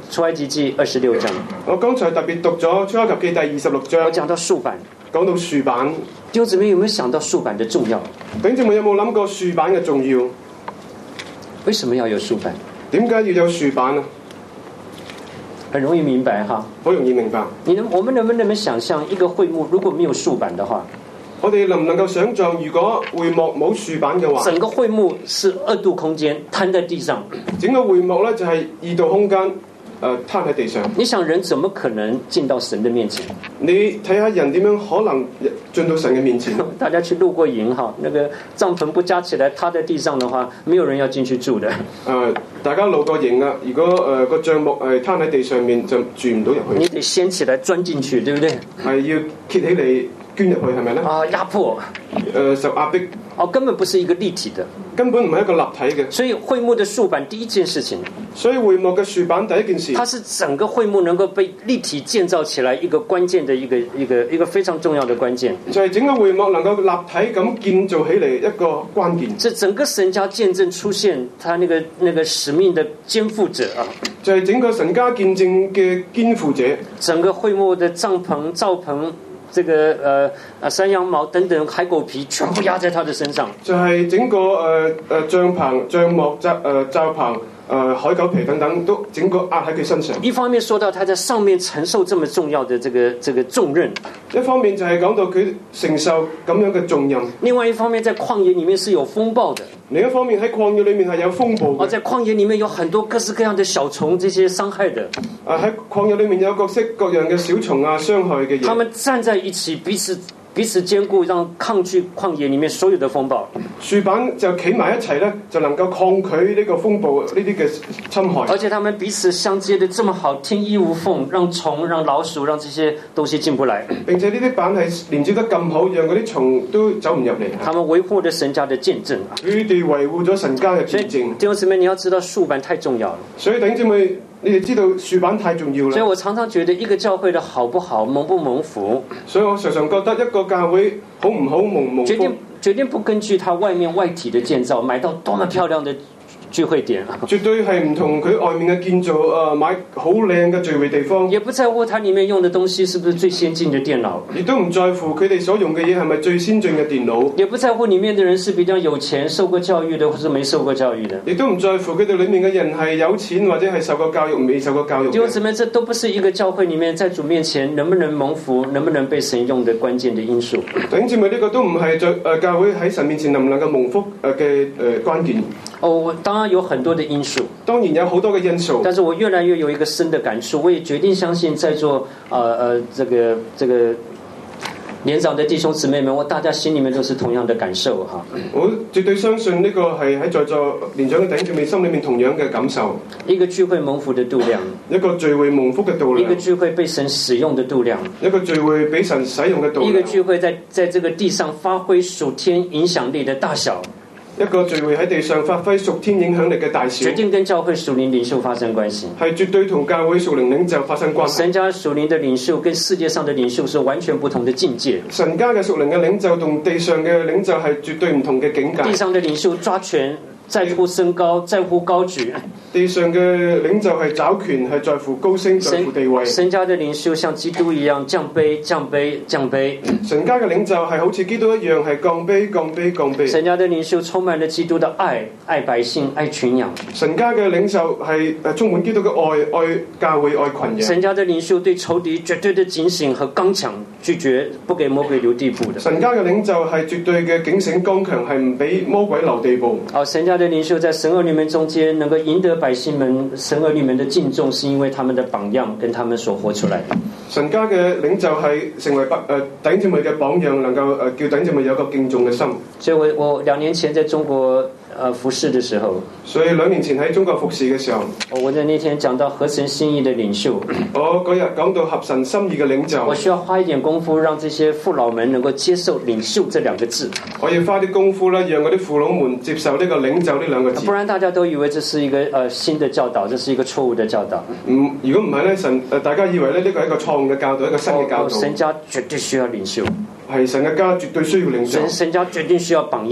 出埃及記26章。 我剛才特別讀咗出埃及記第26章， 我講到豎板， 講到豎板。 弟兄姊妹有沒有想到豎板的重要？ 弟兄姊妹有冇諗過豎板嘅重要？ 為什麼要有豎板？ 點解要有豎板啊？ 很容易明白哈， 好容易明白。 我們能不能想象一個會幕如果沒有豎板的話？ 我哋能唔能夠想像，如果會幕冇豎板嘅話， 整個會幕是2度空間，攤在地上。 整個會幕咧就係2度空間，攤喺地上。 你想人怎麼可能進到神的面前？ 你睇下人點樣可能進到神嘅面前？ 大家去露過營哈，那個帳篷不加起來塌在地上的話，沒有人要進去住的。 大家露過營啊，如果個帳幕係攤喺地上面，就住唔到入去。 你得掀起來鑽進去，對不對？ 係要揭起嚟捐入去，係咪咧？ 壓迫。 受壓迫。 根本不是一個立體的， 根本唔係一個立體嘅。 所以會幕的豎板第一件事情， 所以會幕嘅豎板第一件事， 它是整個會幕能夠被立體建造起來一個關鍵的一個非常重要的關鍵， 就係整個會幕能夠立體咁建造起嚟一個關鍵。 這整個神家見證出現，他那個使命的肩負者啊， 就係整個神家見證嘅肩負者。 整個會幕的帳篷、罩棚。這個山羊毛等等海狗皮全部壓在他的身上， 就係整個帳篷、帳幕、罩棚、海狗皮等等都整個壓喺佢身上。 一方面說到他在上面承受這麼重要的這個重任， 一方面就係講到佢承受咁樣嘅重任。 另外一方面在曠野裏面是有風暴的。 另一方面喺曠野裏面係有風暴嘅。 在曠野裏面有很多各式各樣的小蟲，這些傷害的。 喺曠野裏面有各式各樣嘅小蟲啊，傷害嘅嘢。 他們站在一起，彼此兼顧，讓抗拒曠野裏面所有的風暴。 豎板就企埋一齊咧，就能夠抗拒呢個風暴呢啲嘅侵害。 而且他們彼此相接得這麼好，天衣無縫，讓蟲、讓老鼠、讓這些東西進不來。 並且呢啲板係連接得咁好，讓嗰啲蟲都走唔入嚟。他們維護咗神家的見證。 佢哋維護咗神家嘅見證。 弟兄姊妹，你要知道豎板太重要了。 所以弟兄姊妹，你哋知道豎板太重要啦。 所以我常常覺得一個教會的好不好，蒙不蒙福。 所以我常常覺得一個教會好唔好，蒙唔蒙福， 決定不根據它外面外體的建造，買到多麼漂亮的聚會點， 絕對係唔同佢外面嘅建造，買好靚嘅聚會地方， 也不在乎它裡面用的東西是不是最先進的電腦， 亦都唔在乎佢哋所用嘅嘢係咪最先進嘅電腦， 也不在乎裡面的人是比較有錢、受過教育的，或是沒受過教育的， 亦都唔在乎佢哋裡面嘅人係有錢或者係受過教育、未受過教育。弟兄姊妹，這都不是一個教會裡面在主面前能不能蒙福、能不能被神用的關鍵的因素。 弟兄姊妹，呢個都唔係在教會喺神面前能唔能夠蒙福嘅關鍵。 當然有很多的因素， 當然有好多嘅因素， 但是我越來越有一個深的感觸，我也決定相信在座這個年長的弟兄姊妹們，大家心裡面都是同樣的感受哈。 我絕對相信呢個係喺在座年長嘅弟兄姊妹心裡面同樣嘅感受。 一個聚會蒙福的度量， 一個聚會蒙福嘅度量， 一個聚會被神使用的度量， 一個聚會俾神使用嘅度量， 一個聚會在這個地上發揮屬天影響力的大小。 一個聚會喺地上發揮屬天影響力嘅大小， 決定跟教會屬靈領袖發生關係， 係絕對同教會屬靈領袖發生關係。 神家屬靈的領袖跟世界上的領袖是完全不同的境界。 神家嘅屬靈嘅領袖同地上嘅領袖係絕對唔同嘅境界。 地上的領袖抓權，在乎升高，在乎高舉； 地上嘅領袖係找權，係在乎高升，在乎地位。 神家的領袖像基督一樣降卑、降卑、降卑。 神家嘅領袖係好似基督一樣係降卑、降卑、降卑。 神家的領袖充滿了基督的愛，愛百姓，愛群羊。 神家嘅領袖係充滿基督嘅愛，愛教會，愛群羊。 神家的領袖對仇敵絕對的警醒和剛強，拒絕不給魔鬼留地步的。 神家嘅領袖係絕對嘅警醒剛強，係唔俾魔鬼留地步。 神家的領袖在神兒女們中間能夠贏得百姓們、神兒女們的敬重，是因為他們的榜樣跟他們所活出來的。 神家嘅領袖係成為弟兄姊妹嘅榜樣，能夠叫弟兄姊妹有一個敬重嘅心。 所以我2年前在中國服侍的時候， 所以2年前喺中國服侍嘅時候， 我在那天講到合神心意的領袖， 我嗰日講到合神心意嘅領袖， 我需要花一點功夫，讓這些父老們能夠接受領袖這2個字。 我要花啲功夫咧，讓嗰啲父老們接受呢個領袖呢2個字。 不然大家都以為這是一個新的教導，這是一個錯誤的教導。 如果唔係咧，大家以為咧呢個係一個錯誤嘅教導，一個新嘅教導。 神家絕對需要領袖， 係神嘅家絕對需要領袖。 神家絕對需要榜樣。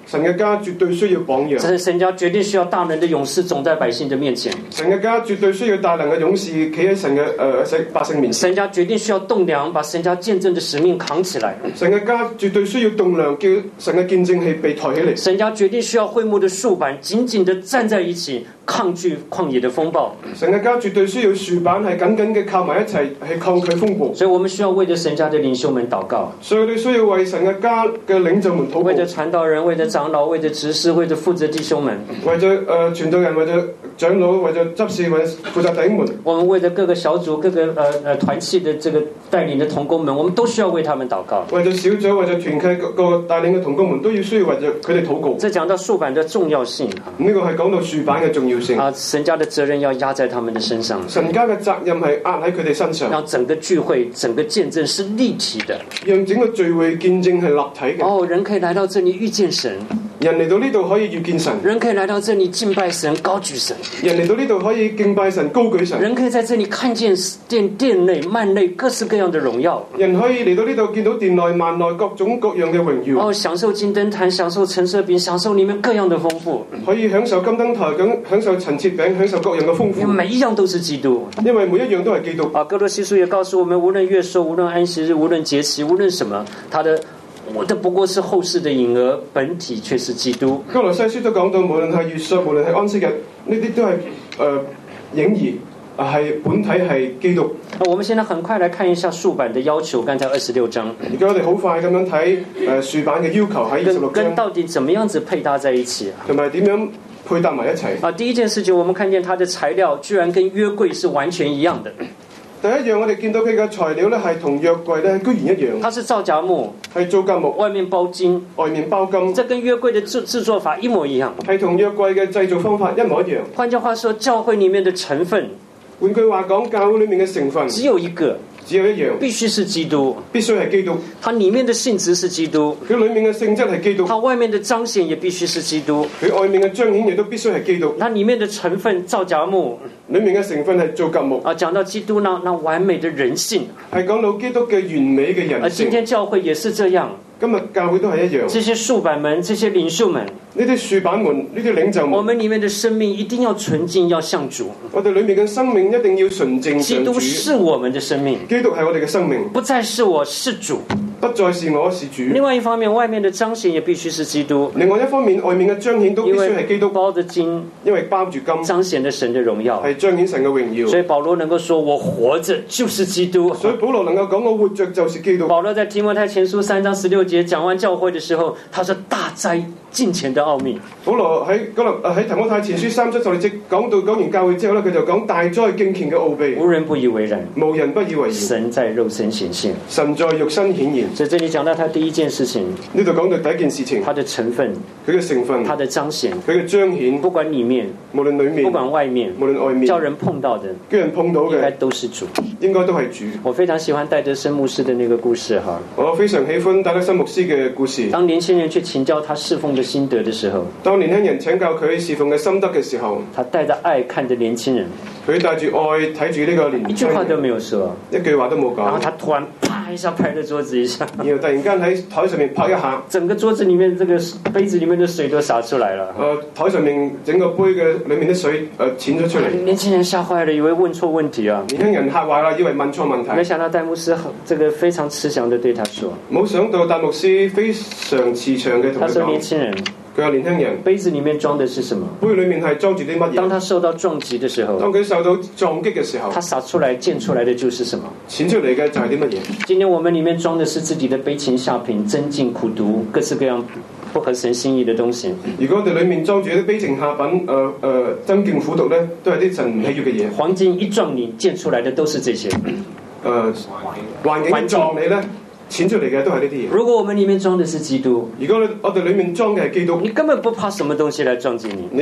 神嘅家絕對需要榜樣。 神家絕對需要大能的勇士總在百姓的面前。 神嘅家絕對需要大能嘅勇士企喺神嘅百姓面前。 神家決定需要棟梁，把神家見證的使命扛起來。 神嘅家絕對需要棟梁，叫神嘅見證器被抬起嚟。 神家決定需要會幕的豎板，緊緊地站在一起，抗拒曠野的風暴。 神嘅家絕對需要豎板，係緊緊嘅靠埋一齊，係抗拒風暴。 所以我們需要為着神家的領袖們禱告。 所以我哋需要為神嘅家嘅領袖們禱告。 為着傳道人，為着長老，為着執事，為着負責弟兄們。 為咗傳道人，為咗長老，為咗執事，為負責弟兄們。 我們為着各個小組、各個團契的這個帶領的同工們，我們都需要為他們禱告。 為咗小組，為咗團契各個帶領嘅同工們，都要需要為咗佢哋禱告。 這講到豎板的重要性。 呢個係講到豎板嘅重要性。 神家的責任要壓在他們的身上。 神家嘅責任係壓喺佢哋身上。 讓整個聚會、整個見證是立體的。 讓整個聚會見證係立體嘅。 人可以來到這裡遇見神。 人嚟到呢度可以遇見神。 人可以來到這裡敬拜神、高舉神。 人嚟到呢度可以敬拜神、高舉神。 人可以在這裡看見殿內、幔內各式各樣的榮耀。 人可以嚟到呢度見到殿內、幔內各種各樣嘅榮耀。 享受金燈壇，享受陳設餅，享受裡面各樣的豐富。 可以享受金燈台，享受陳設餅，享受各樣嘅豐富。 每一樣都是基督， 因為每一樣都係基督。 哥羅西書也告訴我們，無論月朔，無論安息日，無論節期，無論什麼，我的不過是後世的影兒，本體卻是基督。 哥羅西書都講到，無論係月朔，無論係安息日，呢啲都係影兒，係本體係基督。 我們現在很快來看一下豎板的要求，剛才26章。 而家我哋好快咁樣睇豎板嘅要求喺26章。 跟到底怎麼樣子配搭在一起？ 同埋點樣配搭埋一齊？ 第一件事情，我們看見它的材料居然跟約櫃是完全一樣的。 第一樣我哋見到佢嘅材料咧係同約櫃咧居然一樣。 它是皂莢木， 係皂莢木， 外面包金， 外面包金。 這跟約櫃的製作法一模一樣。 係同約櫃嘅製造方法一模一樣。 換句話說，教會裡面的成分， 換句話講，教會裡面嘅成分只有一個。 只有一樣， 必須是基督， 必須係基督。 它裡面的性質是基督， 佢裡面嘅性質係基督。 它外面的彰顯也必須是基督， 佢外面嘅彰顯亦都必須係基督。 它裡面的成分皂莢木， 裡面嘅成分係皂莢木。 講到基督那完美的人性， 係講到基督嘅完美嘅人性。 今天教會也是這樣。 今日教會都係一樣。 這些豎板們，這些領袖們， 呢啲豎板們，呢啲領袖們， 我們裡面的生命一定要純淨，要向主。 我哋裡面嘅生命一定要純正。 基督是我們的生命， 基督係我哋嘅生命， 不再是我，是主。 不再是我，是主。 另外一方面，外面的彰顯也必須是基督。 另外一方面，外面嘅彰顯都必須係基督。 包着金， 因為包住金， 彰顯了神的榮耀， 係彰顯神嘅榮耀。 所以保羅能夠說我活着就是基督。 所以保羅能夠講我活着就是基督。 保羅在提摩太前書3章16節講完教會的時候，他說大哉敬虔的奧秘。 保羅喺提摩太前書3章16節講完教會之後咧，佢就講大哉敬虔嘅奧秘， 無人不以為然， 無人不以為然。 神在肉身顯現， 神在肉身顯現。 所以這裡講到他第一件事情， 呢度講到第一件事情， 它的成分， 佢嘅成分， 它的彰顯， 佢嘅彰顯， 不管裡面， 無論裡面， 不管外面， 無論外面， 叫人碰到的， 叫人碰到嘅， 應該都是主， 應該都係主。 我非常喜歡戴德生牧師的那個故事哈， 我非常喜歡戴德生牧師嘅故事。 當年輕人去請教他侍奉的心得的時候， 當年輕人請教佢侍奉嘅心得嘅時候， 他帶着愛看着年輕人， 佢帶住愛睇住呢個年輕人， 一句話都沒有說， 一句話都冇講。 然後他突然啪一下拍了桌子一下， 然後突然間喺台上面拍一下， 整個桌子裡面這個杯子裡面的水都灑出來了。 台上面整個杯嘅裡面的水濺咗出嚟。 年輕人嚇壞了，以為問錯問題啊！ 年輕人嚇壞啦，以為問錯問題。 沒想到戴牧師這個非常慈祥地對他說： 冇想到戴牧師非常慈祥嘅同佢講。他說年輕人。 佢話年輕人， 杯子裡面裝的是什麼？ 杯裡面係裝住啲乜嘢？ 當他受到撞擊的時候， 當佢受到撞擊嘅時候， 他灑出來濺出來的就是什麼？ 濺出嚟嘅就係啲乜嘢？ 今天我們裡面裝的是自己的悲情下品、增進苦毒、各式各樣不合神心意的東西。 如果我哋裡面裝住啲悲情下品、增進苦毒咧，都係啲神唔喜悅嘅嘢。 黃金一撞你，濺出來的都是這些。 環境一撞你咧。濺出嚟嘅都係呢啲嘢。 如果我們裡面裝的是基督， 如果我哋裡面裝嘅係基督， 你根本不怕什麼東西來撞擊你。 你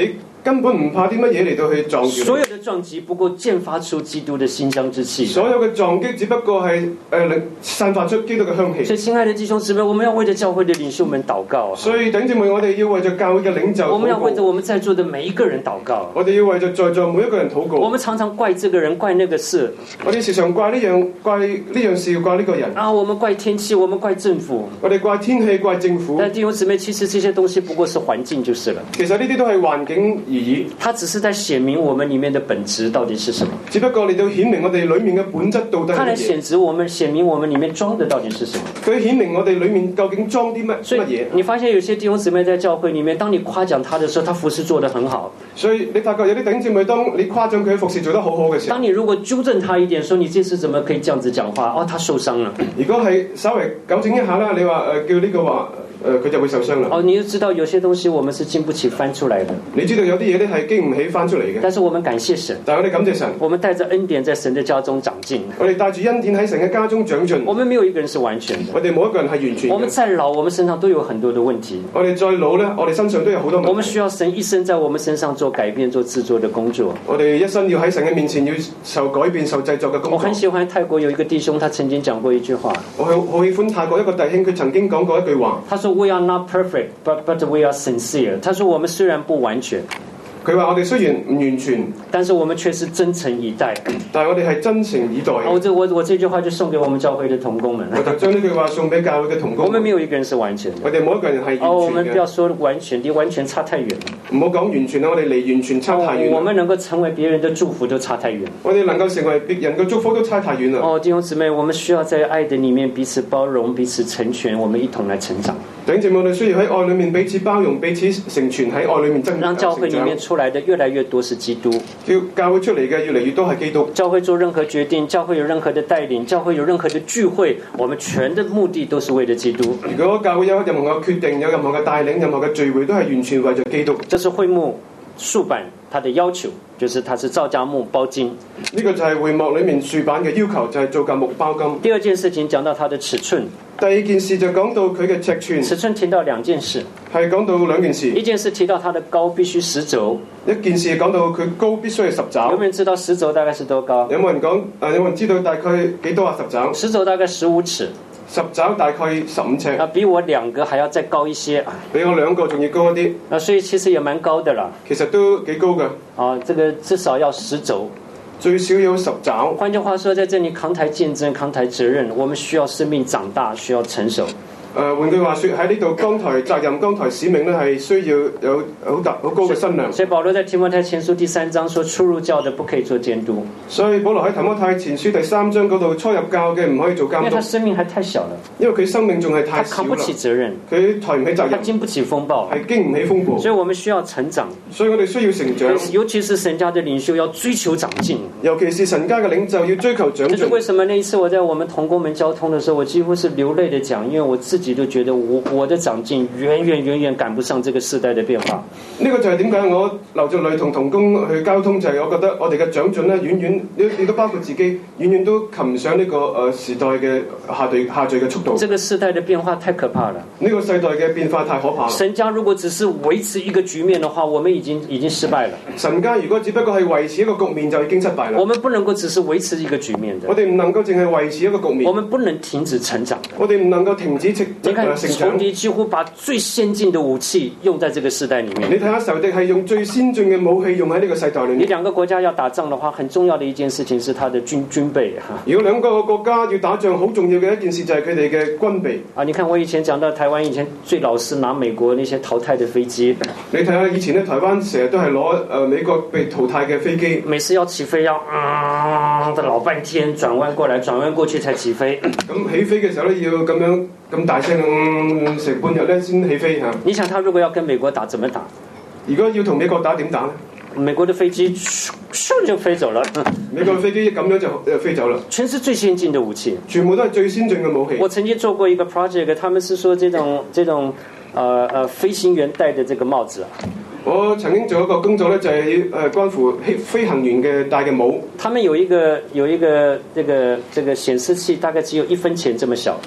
根本唔怕啲乜嘢嚟到去撞住。 所有的撞擊不過漸發出基督的馨香之氣。 所有嘅撞擊只不過係散發出基督嘅香氣。 所以親愛的弟兄姊妹，我們要為着教會的領袖們禱告。 所以弟兄姊妹，我哋要為着教會嘅領袖禱告。 我們要為着我們在座的每一個人禱告。 我哋要為着在座每一個人禱告。 我們常常怪這個人，怪那個事。 我哋時常怪呢樣事，怪呢個人。 啊，我們怪天氣，我們怪政府。 我哋怪天氣，怪政府。 但弟兄姊妹，其實這些東西不過是環境就是了。 其實呢啲都係環境而已。 它只是在顯明我們裡面的本質到底是什麼。 只不過嚟到顯明我哋裡面嘅本質到底係乜嘢。它來顯明我們裡面裝的到底是什麼。 佢顯明我哋裡面究竟裝啲乜嘢。 你發現有些弟兄姊妹在教會裡面，當你誇獎他的時候，他服事做得很好。 所以你發覺有啲弟兄姊妹，當你誇獎佢服事做得好好嘅時候， 當你如果糾正他一點，說你這次怎麼可以這樣子講話？哦，他受傷了。 如果係稍微糾正一下啦，你話叫呢個話。佢就會受傷啦。 哦，你就知道有些東西我們是經不起翻出來的。 你知道有啲嘢咧係經唔起翻出嚟嘅。 但是我們感謝神。 但係我哋感謝神。 我們帶着恩典在神的家中長進。 我哋帶住恩典喺神嘅家中長進。 我們沒有一個人是完全的。 我哋冇一個人係完全嘅。 我們再老，我們身上都有很多的問題。 我哋再老咧，我哋身上都有好多問題。 我們需要神一生在我們身上做改變、做製作的工作。 我哋一生要喺神嘅面前要受改變、受製作嘅工作。 我很喜歡泰國有一個弟兄，他曾經講過一句話。 我好喜歡泰國一個弟兄，佢曾經講過一句話。 他說：We are not perfect.But we are sincere。他說我們雖然不完全， 佢話我哋雖然唔完全， 但是我們卻是真誠以待。 但係我哋係真誠以待。 我這句話就送給我們教會的同工們。 我就將呢句話送俾教會嘅同工。 我們沒有一個人是完全的。 我哋冇一個人係完全嘅。 我們不要說完全，離完全差太遠。 唔好講完全啦，我哋離完全差太遠。 我們能夠成為別人的祝福都差太遠。 我哋能夠成為別人嘅祝福都差太遠啦。 哦，弟兄姊妹，我們需要在愛的裡面彼此包容、彼此成全，我們一同來成長。 弟兄姊妹，我哋需要喺愛裡面彼此包容、彼此成全，喺愛裡面增長。 讓教會裡面出來的越來越多是基督。 叫教會出嚟嘅越嚟越多係基督。 教會做任何決定，教會有任何的帶領，教會有任何的聚會，我們全的目的都是為了基督。 如果教會有任何嘅決定、有任何嘅帶領、任何嘅聚會，都係完全為咗基督。 這是會幕豎板它的要求，就是它是皂莢木包金。 呢個就係會幕裡面豎板嘅要求，就係皂莢木包金。 第二件事情講到它的尺寸。 第二件事就講到佢嘅尺寸。 尺寸提到兩件事。 係講到兩件事。 一件事提到它的高必須10肘。 一件事講到佢高必須係10肘。 有冇人知道10肘大概是多高？ 有冇人講？有冇人知道大概幾多啊？10肘。 10肘大概15尺。 10肘大概15尺。 啊，比我2個還要再高一些。 比我2個仲要高一啲。 啊，所以其實也蠻高的啦。 其實都幾高嘅。 啊，這個至少要10肘。 最少有10肘。 換句話說，在這裡扛台見證、扛台責任，我們需要生命長大，需要成熟。 換句話說，喺呢度扛台責任、扛台使命咧，係需要有好高嘅身量。 所以保羅在提摩太前書第3章說，初入教的不可以做監督。 所以保羅喺提摩太前書第3章嗰度，初入教嘅唔可以做監督。 因為他生命還太小了。 因為佢生命仲係太小啦。 他扛不起責任。 佢抬唔起責任。 他經不起風暴。 係經唔起風暴。 所以我們需要成長。 所以我哋需要成長。 尤其是神家的領袖要追求長進。 尤其是神家嘅領袖要追求長進。 這是為什麼那一次我在我們同工們交通的時候，我幾乎是流淚的講，因為我自己都覺得我的長進遠趕不上這個世代的變化。 呢個就係點解我流着淚同工去交通，就係我覺得我哋嘅長進咧，遠亦都包括自己，遠都及唔上呢個時代嘅下墜嘅速度。 這個世代的變化太可怕了。 呢個世代嘅變化太可怕了。 神家如果只是維持一個局面的話，我們已經失敗了。 神家如果只不過係維持一個局面，就已經失敗了。 我們不能夠只是維持一個局面的。 我哋唔能夠淨係維持一個局面。 我們不能停止成長。 我哋唔能夠停止成長。 仇敵幾乎把最先進的武器用在這個世代裡面。 你睇下仇敵係用最先進嘅武器用喺呢個世代裡面。 你兩個國家要打仗的話，很重要的一件事情是它的軍備。 如果兩個國家要打仗，好重要嘅一件事就係佢哋嘅軍備。 啊，你看我以前講到台灣以前最老是拿美國那些淘汰的飛機。 你睇下以前咧，台灣成日都係攞美國被淘汰嘅飛機。 每次要起飛要老半天，轉彎過來轉彎過去才起飛。 咁起飛嘅時候咧，要咁大聲成半日咧先起飛嚇。 你想他如果要跟美國打，怎麼打？ 如果要同美國打點打咧？ 美國的飛機咻就飛走了。 美國的飛機咁樣就飛走了。 全是最先進的武器， 全部都係最先進嘅武器。 我曾經做過一個 project， 他們是說這種飛行員戴的這個帽子。 我曾經做一個工作咧，就係關乎飛行員嘅戴嘅帽。 他們有一個這個顯示器，大概只有1分錢這麼小。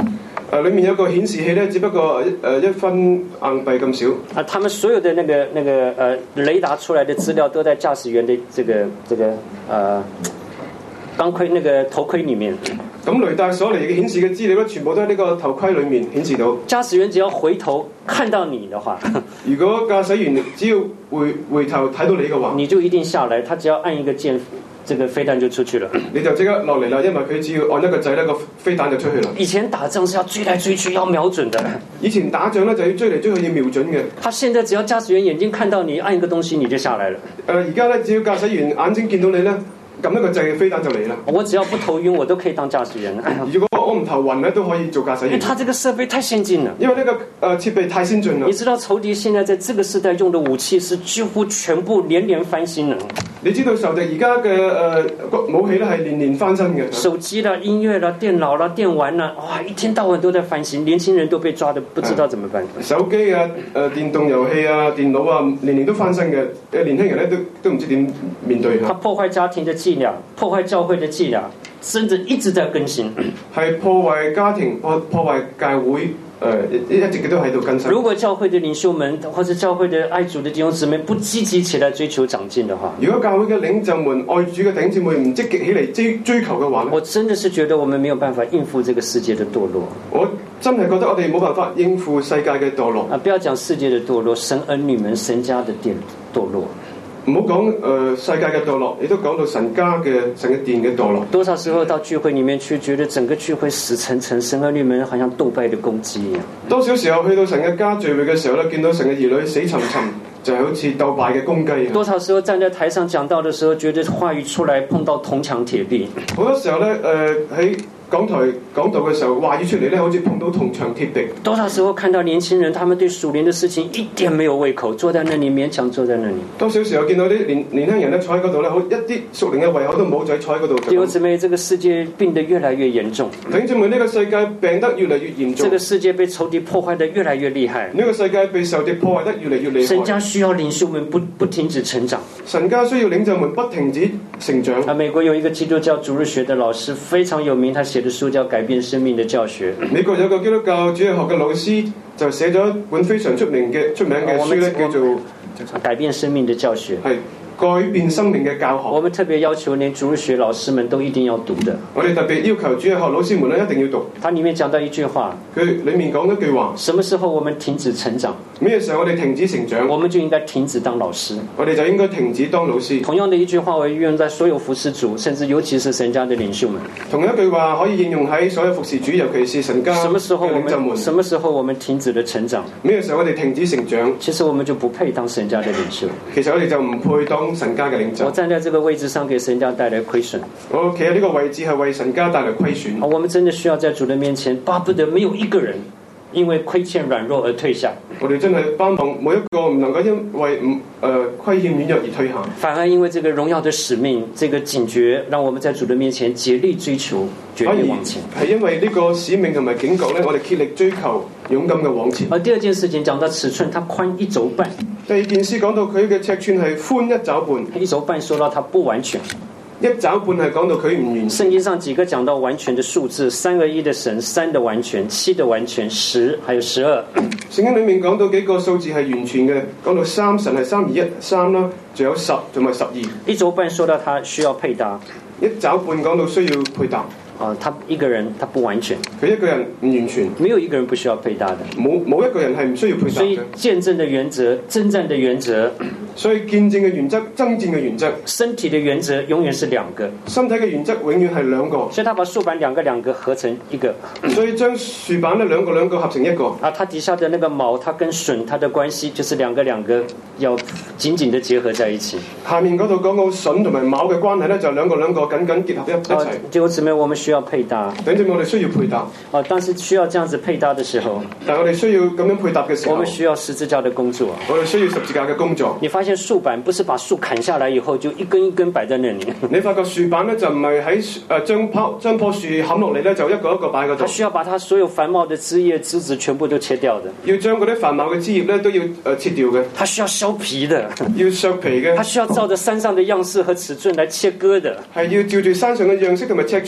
裡面有個顯示器咧，只不過1分硬幣咁少。 啊，他們所有的那個雷達出來的資料都在駕駛員的這個鋼盔那個頭盔裡面。 咁雷達所嚟嘅顯示嘅資料咧，全部都喺呢個頭盔裡面顯示到。 駕駛員只要回頭看到你的話， 如果駕駛員只要回頭睇到你嘅話， 你就一定下來。他只要按一個鍵，這個飛彈就出去了。 你就即刻落嚟啦，因為佢只要按一個掣咧，個飛彈就出去啦。 以前打仗是要追來追去，要瞄準的。 以前打仗咧就要追嚟追去，要瞄準嘅。 他現在只要駕駛員眼睛看到你，按一個東西你就下來了。 而家咧，只要駕駛員眼睛見到你咧，撳一個掣，飛彈就嚟啦。 我只要不頭暈，我都可以當駕駛員。 如果我唔頭暈咧，都可以做駕駛員。 因為他這個設備太先進了。 因為呢個設備太先進啦。 你知道仇敵現在在這個時代用的武器是幾乎全部連翻新了。 你知道仇敵而家嘅武器咧係連翻新嘅。 手機啦、音樂啦、電腦啦、電玩啦，哇，一天到晚都在翻新，年輕人都被抓得不知道怎麼辦。 手機啊、電動遊戲啊、電腦啊，年年都翻新嘅。年輕人咧都唔知點面對。 他破壞家庭的伎倆，破壞教會的伎倆，甚至一直在更新。 係破壞家庭、破壞教會。一直都喺度更新。如果教會的領袖們或者教會的愛主的弟兄姊妹不積極起來追求長進的話， 如果教會嘅領袖們、愛主嘅弟兄姊妹唔積極起嚟追求嘅話， 我真的是覺得我們沒有辦法應付這個世界的墮落。 我真係覺得我哋冇辦法應付世界嘅墮落。 不要講世界的墮落，神兒女們、神家的墮落。 唔好講世界嘅墮落，亦都講到神嘅殿嘅墮落。 多少時候到聚會裡面去，覺得整個聚會死沉沉，神兒女們好像鬥敗的公雞一樣。 多少時候去到神嘅家聚會嘅時候咧，見到神嘅兒女死沉沉，就係好似鬥敗嘅公雞一樣。 多少時候站在台上講道嘅時候，覺得話語出來碰到銅牆鐵壁。 好多時候咧，喺講台講道嘅時候，話語出嚟咧，好似碰到銅牆鐵壁。 多少時候看到年輕人，他們對屬靈的事情一點沒有胃口，坐在那裡勉強坐在那裡。 多少時候見到啲年輕人咧坐喺嗰度咧，好一啲屬靈嘅胃口都冇，就坐喺嗰度。 弟兄姊妹，這個世界病得越來越嚴重。 弟兄姊妹，呢個世界病得越嚟越嚴重。 這個世界被仇敵破壞得越來越厲害。 呢個世界被仇敵破壞得越嚟越厲害。 神家需要領袖們不停止成長。 神家需要領袖們不停止成長。 美國有一個基督教主日學的老師非常有名，他寫的書叫《改變生命的教學》。 美國有個基督教主日學嘅老師就寫咗一本非常出名嘅書咧，叫做《 改變生命的教學》。 係改變生命嘅教學。 我們特別要求連主日學老師們都一定要讀的。 我哋特別要求主日學老師們咧一定要讀。 它裡面講到一句話， 佢裡面講一句話： 什麼時候我們停止成長？ 咩時候我哋停止成長？ 我們就應該停止當老師。 我哋就應該停止當老師。 同樣的一句話，我運用在所有服侍主，甚至尤其是神家的領袖們。 同一句話可以應用喺所有服侍主，尤其是神家嘅領袖們。 什麼時候我們停止了成長？ 咩時候我哋停止成長？ 其實我們就不配當神家的領袖。 其實我哋就唔配當神家嘅領袖。 我站在這個位置上，給神家帶來虧損。 我企喺呢個位置係為神家帶來虧損。 我們真的需要在主的面前，巴不得沒有一個人因為虧欠軟弱而退下。 我哋真係盼望每一個唔能夠因為虧欠軟弱而退下， 反而因為這個榮耀的使命，這個警覺，讓我們在主的面前竭力追求，決意往前。 係因為呢個使命同埋警覺咧，我哋竭力追求，勇敢嘅往前。 而第二件事情講到尺寸，它寬1肘半。 第二件事講到佢嘅尺寸係寬1肘半。 1肘半說到它不完全。 1肘半係講到佢唔完全。 聖經上幾個講到完全的數字，3而1的神，3的完全，7的完全，10還有12。 聖經裡面講到幾個數字係完全嘅，講到3神係3而1 3啦，仲有10同埋12。 1肘半說到他需要配搭。 1肘半講到需要配搭。 他一個人他不完全， 佢一個人唔完全， 沒有一個人不需要配搭的， 冇一個人係唔需要配搭嘅。 所以見證的原則、征戰的原則， 所以見證嘅原則、爭戰嘅原則， 身體的原則永遠是2個， 身體嘅原則永遠係2個。 所以他把豎板兩個合成一個， 所以將豎板咧兩個合成一個。 它底下的那個卯，它跟榫它的關係就是兩個要緊緊的結合在一起。 下面嗰度講到榫同埋卯嘅關係咧，就兩個緊緊結合一齊。 弟兄姊妹，我們需要配搭。 等陣我哋需要配搭。 但是需要這樣子配搭的時候， 但我哋需要咁樣配搭嘅時候， 我們需要十字架的工作。 我哋需要十字架嘅工作。 你發現豎板不是把樹砍下來以後就一根一根擺在那裡。 你發覺豎板咧就唔係喺將棵樹砍落嚟咧，就一個一個擺喺嗰度。 它需要把它所有繁茂的枝葉枝子全部都切掉的。 要將嗰啲繁茂嘅枝葉咧都要切掉嘅。 它需要削皮的。 要削皮嘅。它需要照着山上的樣式和尺寸來切割的。 係要照住山上嘅樣式同埋尺寸嚟到切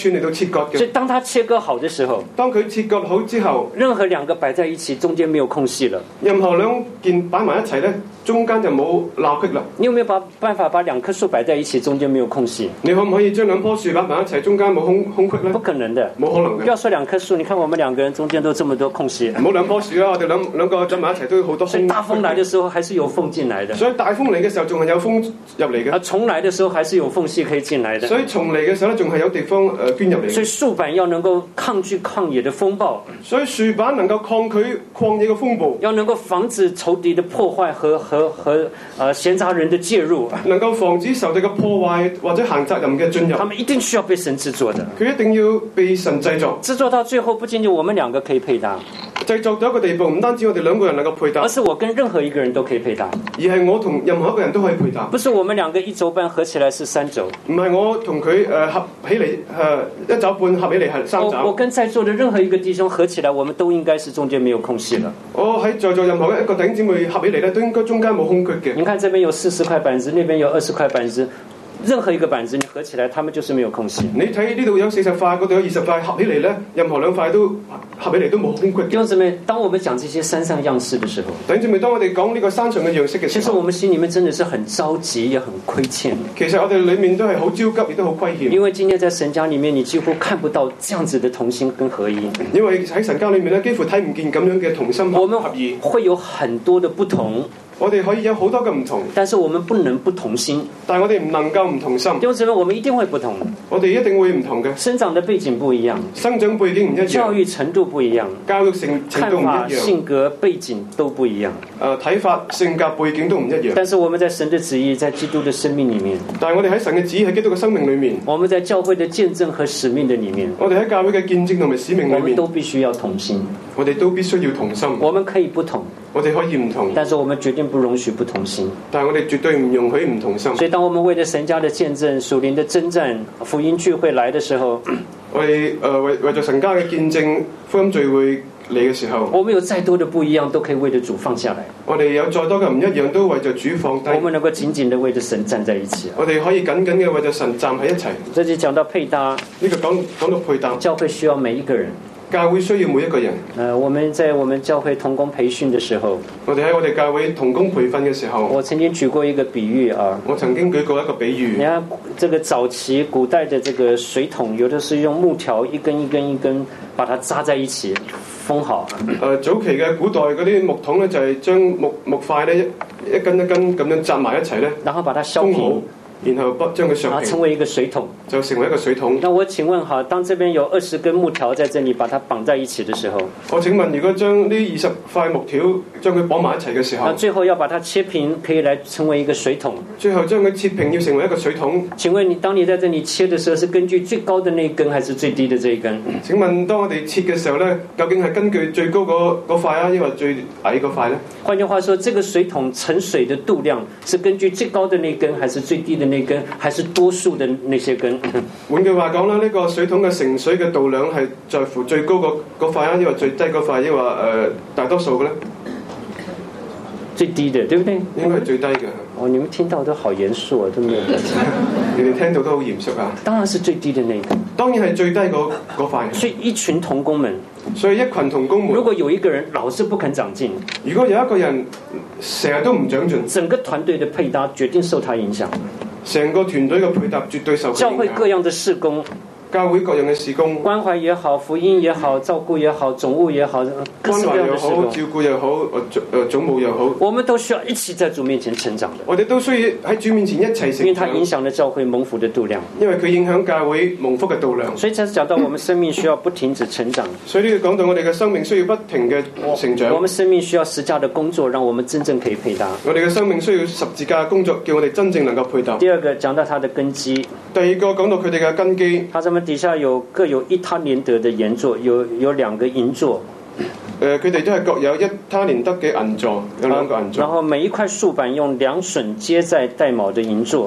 割嘅。 所以當他切割好的時候， 當佢切割好之後， 任何兩個擺在一起，中間沒有空隙了。 任何兩件擺埋一齊咧，中間就冇罅隙啦。 你有沒有辦法把兩棵樹擺在一起，中間沒有空隙？ 你可唔可以將兩棵樹擺埋一齊，中間冇空隙咧？ 不可能的， 冇可能嘅。 不要說兩棵樹，你看我們兩個人中間都這麼多空隙。 唔好兩棵樹啦，我哋兩個走埋一齊都好多空。 所以大風來的時候，還是有縫進來的。 所以大風嚟嘅時候，仲係有風入嚟嘅。 蟲來的時候，還是有縫隙可以進來的。 所以蟲嚟嘅時候咧，仲係有地方捐入嚟。 所以樹板要能夠抗拒曠野的風暴。 所以樹板能夠抗拒曠野嘅風暴， 要能夠防止仇敵的破壞和閒雜人的介入。 能夠防止仇敵嘅破壞或者閒雜人嘅進入。 他們一定需要被神製作的。 佢一定要被神製作。 製作到最後，不僅僅我們兩個可以配搭。 製作到一個地步，唔單止我哋兩個人能夠配搭， 而是我跟任何一個人都可以配搭。 而係我同任何一個人都可以配搭。 不是我們兩個一軸半合起來是3軸。 唔係我同佢合起嚟一軸半合起嚟係3軸。 我跟在座的任何一個弟兄合起來，我們都應該是中間沒有空隙了。 我喺在座任何一個弟兄姊妹合起嚟咧，都應該中間冇空隙嘅。 你看這邊有40塊板子，那邊有20塊板子。任何一個板子你合起來，它們就是沒有空隙。 你睇呢度有40塊，嗰度有20塊，合起嚟咧，任何2塊都合起嚟都冇空隙。 弟兄姊妹，當我們講這些山上樣式的時候， 弟兄姊妹，當我哋講呢個山上嘅樣式嘅時候， 其實我們心裡面真的是很着急，也很虧欠。 其實我哋裡面都係好焦急，亦都好虧欠。 因為今天在神家裡面，你幾乎看不到這樣子的同心跟合一。 因為喺神家裡面咧，幾乎睇唔見咁樣嘅同心合意。 我們會有很多的不同。 我哋可以有好多嘅唔同， 但是我們不能不同心。 但係我哋唔能夠唔同心。 弟兄姊妹，我們一定會不同。 我哋一定會唔同嘅。 生長的背景不一樣， 生長背景唔一樣， 教育程度不一樣， 教育程度唔一樣， 看法、性格、背景都不一樣。 睇法、性格、背景都唔一樣。 但是我們在神的旨意，在基督的生命裡面， 但係我哋喺神嘅旨意喺基督嘅生命裡面， 我們在教會的見證和使命的裡面， 我哋喺教會嘅見證同埋使命裡面， 我們都必須要同心。 我哋都必須要同心。 我們可以不同， 我哋可以唔同， 但是我們決定不容許不同心。 但係我哋絕對唔容許唔同心。 所以當我們為了神家的見證、屬靈的征戰、福音聚會來的時候， 我哋為咗神家嘅見證、福音聚會嚟嘅時候， 我們有再多的不一樣，都可以為着主放下來。 我哋有再多嘅唔一樣，都為咗主放低。 我們能夠緊緊地為着神站在一起。 我哋可以緊緊嘅為咗神站喺一齊。 這就講到配搭， 呢個講到配搭， 教會需要每一個人。 教會需要每一個人。 我們在我們教會同工培訓的時候， 我哋喺我哋教會同工培訓嘅時候， 我曾經舉過一個比喻啊。 我曾經舉過一個比喻。 你看，這個早期古代的這個水桶，有的是用木條一根一根一根把它紮在一起，封好。 早期嘅古代嗰啲木桶咧，就係將木塊咧一根一根咁樣紮埋一齊咧， 然後把它削平。 然後將佢削平， 成為一個水桶， 就成為一個水桶。 那我請問哈，當這邊有20根木條在這裡，把它綁在一起的時候， 我請問，如果將呢20塊木條將佢綁埋一齊嘅時候， 那最後要把它切平，可以來成為一個水桶。 最後將佢切平，要成為一個水桶。 請問你，當你在這裡切的時候，是根據最高的那一根，還是最低的這一根？ 請問，當我哋切嘅時候呢，究竟係根據最高嗰塊啊，抑或最矮嗰塊呢？ 換句話說，這個水桶盛水的度量是根據最高的那根，還是最低的那根，還是多數的那些根？ 換句話講啦，呢個水桶嘅盛水嘅度量係在乎最高嗰塊啊，抑或最低嗰塊，抑或大多數嘅呢？ 最低的，對不對？ 應該係最低嘅。 哦，你們聽到都好嚴肅啊，都沒有。 你哋聽到都好嚴肅啊。 當然是最低的那個。 當然係最低嗰塊。 所以一群同工們， 所以一群同工們， 如果有一個人老是不肯長進， 如果有一個人成日都唔長進， 整個團隊的配搭決定受他影響。 成個團隊嘅配搭絕對受影響。 教會各樣的事工。 教會各樣嘅事工， 關懷也好，福音也好，照顧也好，總務也好，各式各樣的事工， 照顧又好，總務又好， 我們都需要一起在主面前成長的。 我哋都需要喺主面前一齊成長， 因為它影響了教會蒙福的度量， 因為佢影響教會蒙福嘅度量。 所以才講到我們生命需要不停止成長。 所以呢個講到我哋嘅生命需要不停嘅成長。 我們生命需要十架的工作，讓我們真正可以配搭。 我哋嘅生命需要十字架嘅工作，叫我哋真正能夠配搭。 第二個講到它的根基。 第二個講到佢哋嘅根基。 它這麼底下各有一他連得的岩座，有2個銀座。 佢哋都係各有一他連得嘅銀座，有2個銀座。 然後每一塊樹板用2榫接在帶卯的銀座。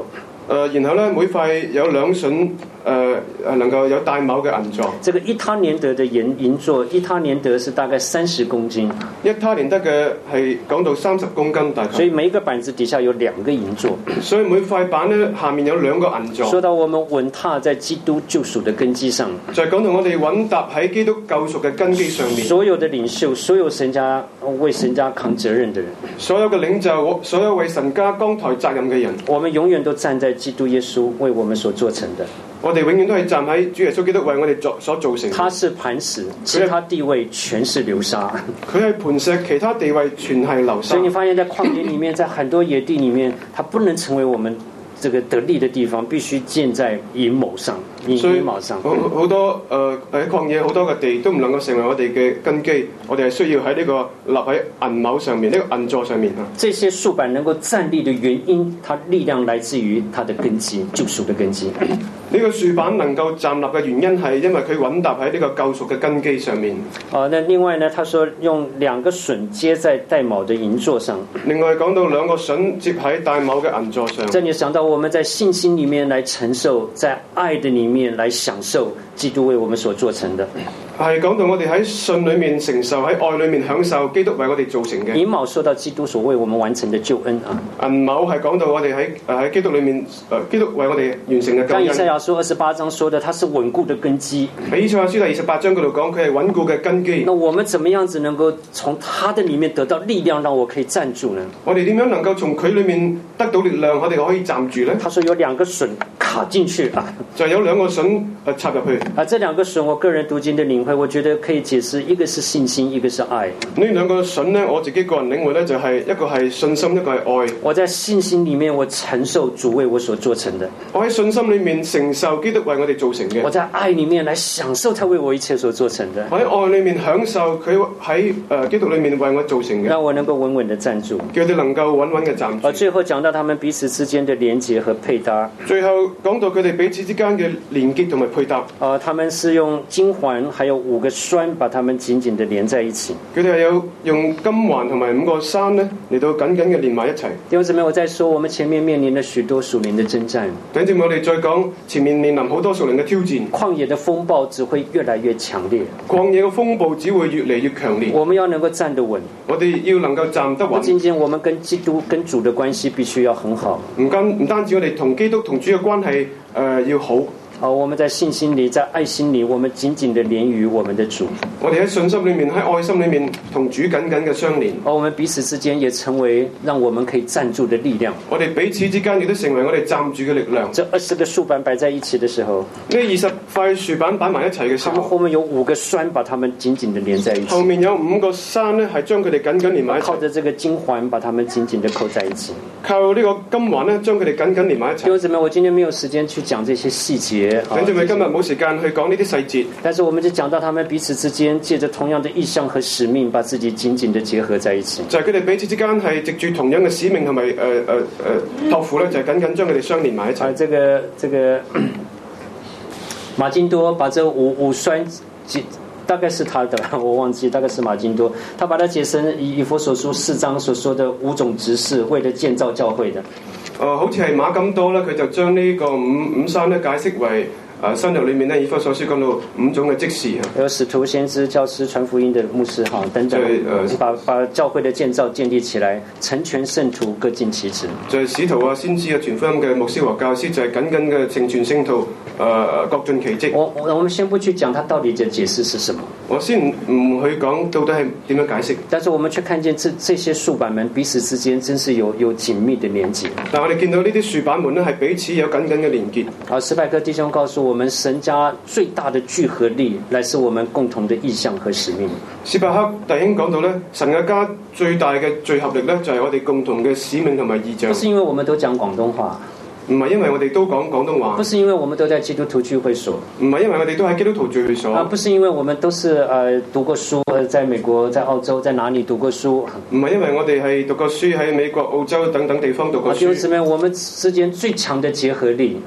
然後咧每塊有2榫能夠有帶卯嘅銀座。 這個一他連得的銀座，一他連得是大概30公斤。 一他連得嘅係講到30公斤大概。 所以每一個板子底下有2個銀座。 所以每塊板咧下面有2個銀座。 說到我們穩踏在基督救贖的根基上， 就係講到我哋穩踏喺基督救贖嘅根基上面。 所有的領袖，所有神家為神家扛責任的人， 所有嘅領袖，所有為神家扛抬責任嘅人， 我們永遠都站在基督耶穌為我們所做成的。 我哋永遠都係站喺主耶穌基督為我哋所造成的。 他是磐石，其他地位全是流沙。 佢係磐石，其他地位全係流沙。 所以你發現在曠野裡面，在很多野地裡面，它不能成為我們這個得力的地方，必須建在銀謀上。銀謀上好多喺曠野好多嘅地都唔能夠成為我哋嘅根基，我哋係需要喺呢個立喺銀謀上面，呢個銀座上面。 這些樹板能夠站立的原因，它力量來自於它的根基，救贖的根基。 呢個樹板能夠站立嘅原因係因為佢穩踏喺呢個救贖嘅根基上面。 那另外呢，他說用2個榫接在帶卯的銀座上。 另外講到2個榫接喺帶卯嘅銀座上。 這你想到我們在信心裡面來承受，在愛的裡面來享受基督為我們所做成的。 係講到我哋喺信裏面承受，喺愛裏面享受基督為我哋造成嘅。 銀卯說到基督所為我們完成的救恩啊。 銀卯係講到我哋喺基督裏面，基督為我哋完成嘅救恩。 像以賽亞書28章說的，它是穩固的根基。 喺以賽亞書第28章嗰度講，佢係穩固嘅根基。 那我們怎麼樣子能夠從它的裡面得到力量，讓我可以站住呢？ 我哋點樣能夠從佢裏面得到力量，我哋可以站住呢？ 他說有2個榫卡進去啊， 就有2個榫插入去。 這2個榫，我個人讀經的領會，我覺得可以解釋，一個是信心，一個是愛。 呢2個筍呢，我自己個人領會呢，就係一個係信心，一個係愛。 我在信心裡面，我承受主為我所做成的； 我喺信心裡面承受基督為我哋造成嘅； 我在愛裡面來享受他為我一切所做成的； 我喺愛裡面享受佢喺基督裡面為我造成嘅， 讓我能夠穩穩地站住， 叫佢哋能夠穩穩嘅站住。 最後講到他們彼此之間的連結和配搭。 最後講到佢哋彼此之間嘅連結同埋配搭。 他們是用金環，還有5個栓，把它們緊緊地連在一起。 佢哋係有用金環同埋5個山呢嚟到緊緊嘅連埋一齊。 弟兄姊妹，我再說，我們前面面臨了許多屬靈的征戰。 弟兄姊妹，我哋再講前面面臨好多屬靈嘅挑戰。 曠野的風暴只會越來越強烈。 曠野嘅風暴只會越嚟越強烈。 我們要能夠站得穩。 我哋要能夠站得穩。 不僅僅我們跟基督、跟主的關係必須要很好。 唔單止我哋同基督同主嘅關係要好。 我們在信心裡，在愛心裡，我們緊緊地連於我們的主。 我哋喺信心裡面，喺愛心裡面，同主緊緊嘅相連。 我們彼此之間也成為讓我們可以站住的力量。 我哋彼此之間亦都成為我哋站住嘅力量。 這20個樹板擺在一起的時候， 呢20塊樹板擺埋一齊嘅時候， 他們後面有5個栓，把它們緊緊地連在一起。 後面有5個山呢，係將佢哋緊緊連埋一齊。 靠着這個金環，把它們緊緊地扣在一起。 靠呢個金環呢，將佢哋緊緊連埋一齊。 弟兄姊妹，我今天沒有時間去講這些細節。 弟兄姊妹，今日冇時間去講呢啲細節。 但是我們就講到他們彼此之間，借着同樣的意向和使命，把自己緊緊地結合在一起。 就係佢哋彼此之間係藉住同樣嘅使命同埋託付咧，就係緊緊將佢哋相連埋一齊。 這個馬金多把這五栓，大概是他的，我忘記，大概是馬金多，他把它解成以弗所書4章所說的5種執事，為了建造教會的。 好似係馬金多咧，佢就將呢個五山咧解釋為新約裏面咧，以弗所書講到5種嘅職事， 有使徒、先知、教師、傳福音的牧師哈等等，把教會的建造建立起來，成全聖徒，各盡其職。就係使徒啊、先知啊、傳福音嘅牧師和教師，就係緊緊嘅成全聖徒，各盡其職。 我們先不去講它到底嘅解釋是什麼， 我先唔去講到底係點樣解釋。 但是我們卻看見這些樹板們彼此之間真是有緊密的連結。 但我哋見到呢啲樹板們咧係彼此有緊緊嘅連結。 史柏克弟兄告訴我們，神家最大的聚合力，乃是我們共同的意向和使命。 史柏克弟兄講到咧，神嘅家最大嘅聚合力咧，就係我哋共同嘅使命同埋意向。 不是因為我們都講廣東話， 唔係因為我哋都講廣東話， 不是因為我們都在基督徒聚會所， 唔係因為我哋都喺基督徒聚會所， 不是因為我們都是讀過書，在美國、在澳洲、在哪裡讀過書， 唔係因為我哋係讀過書喺美國、澳洲等等地方讀過書。 弟兄姊妹，我們之間最強的結合力。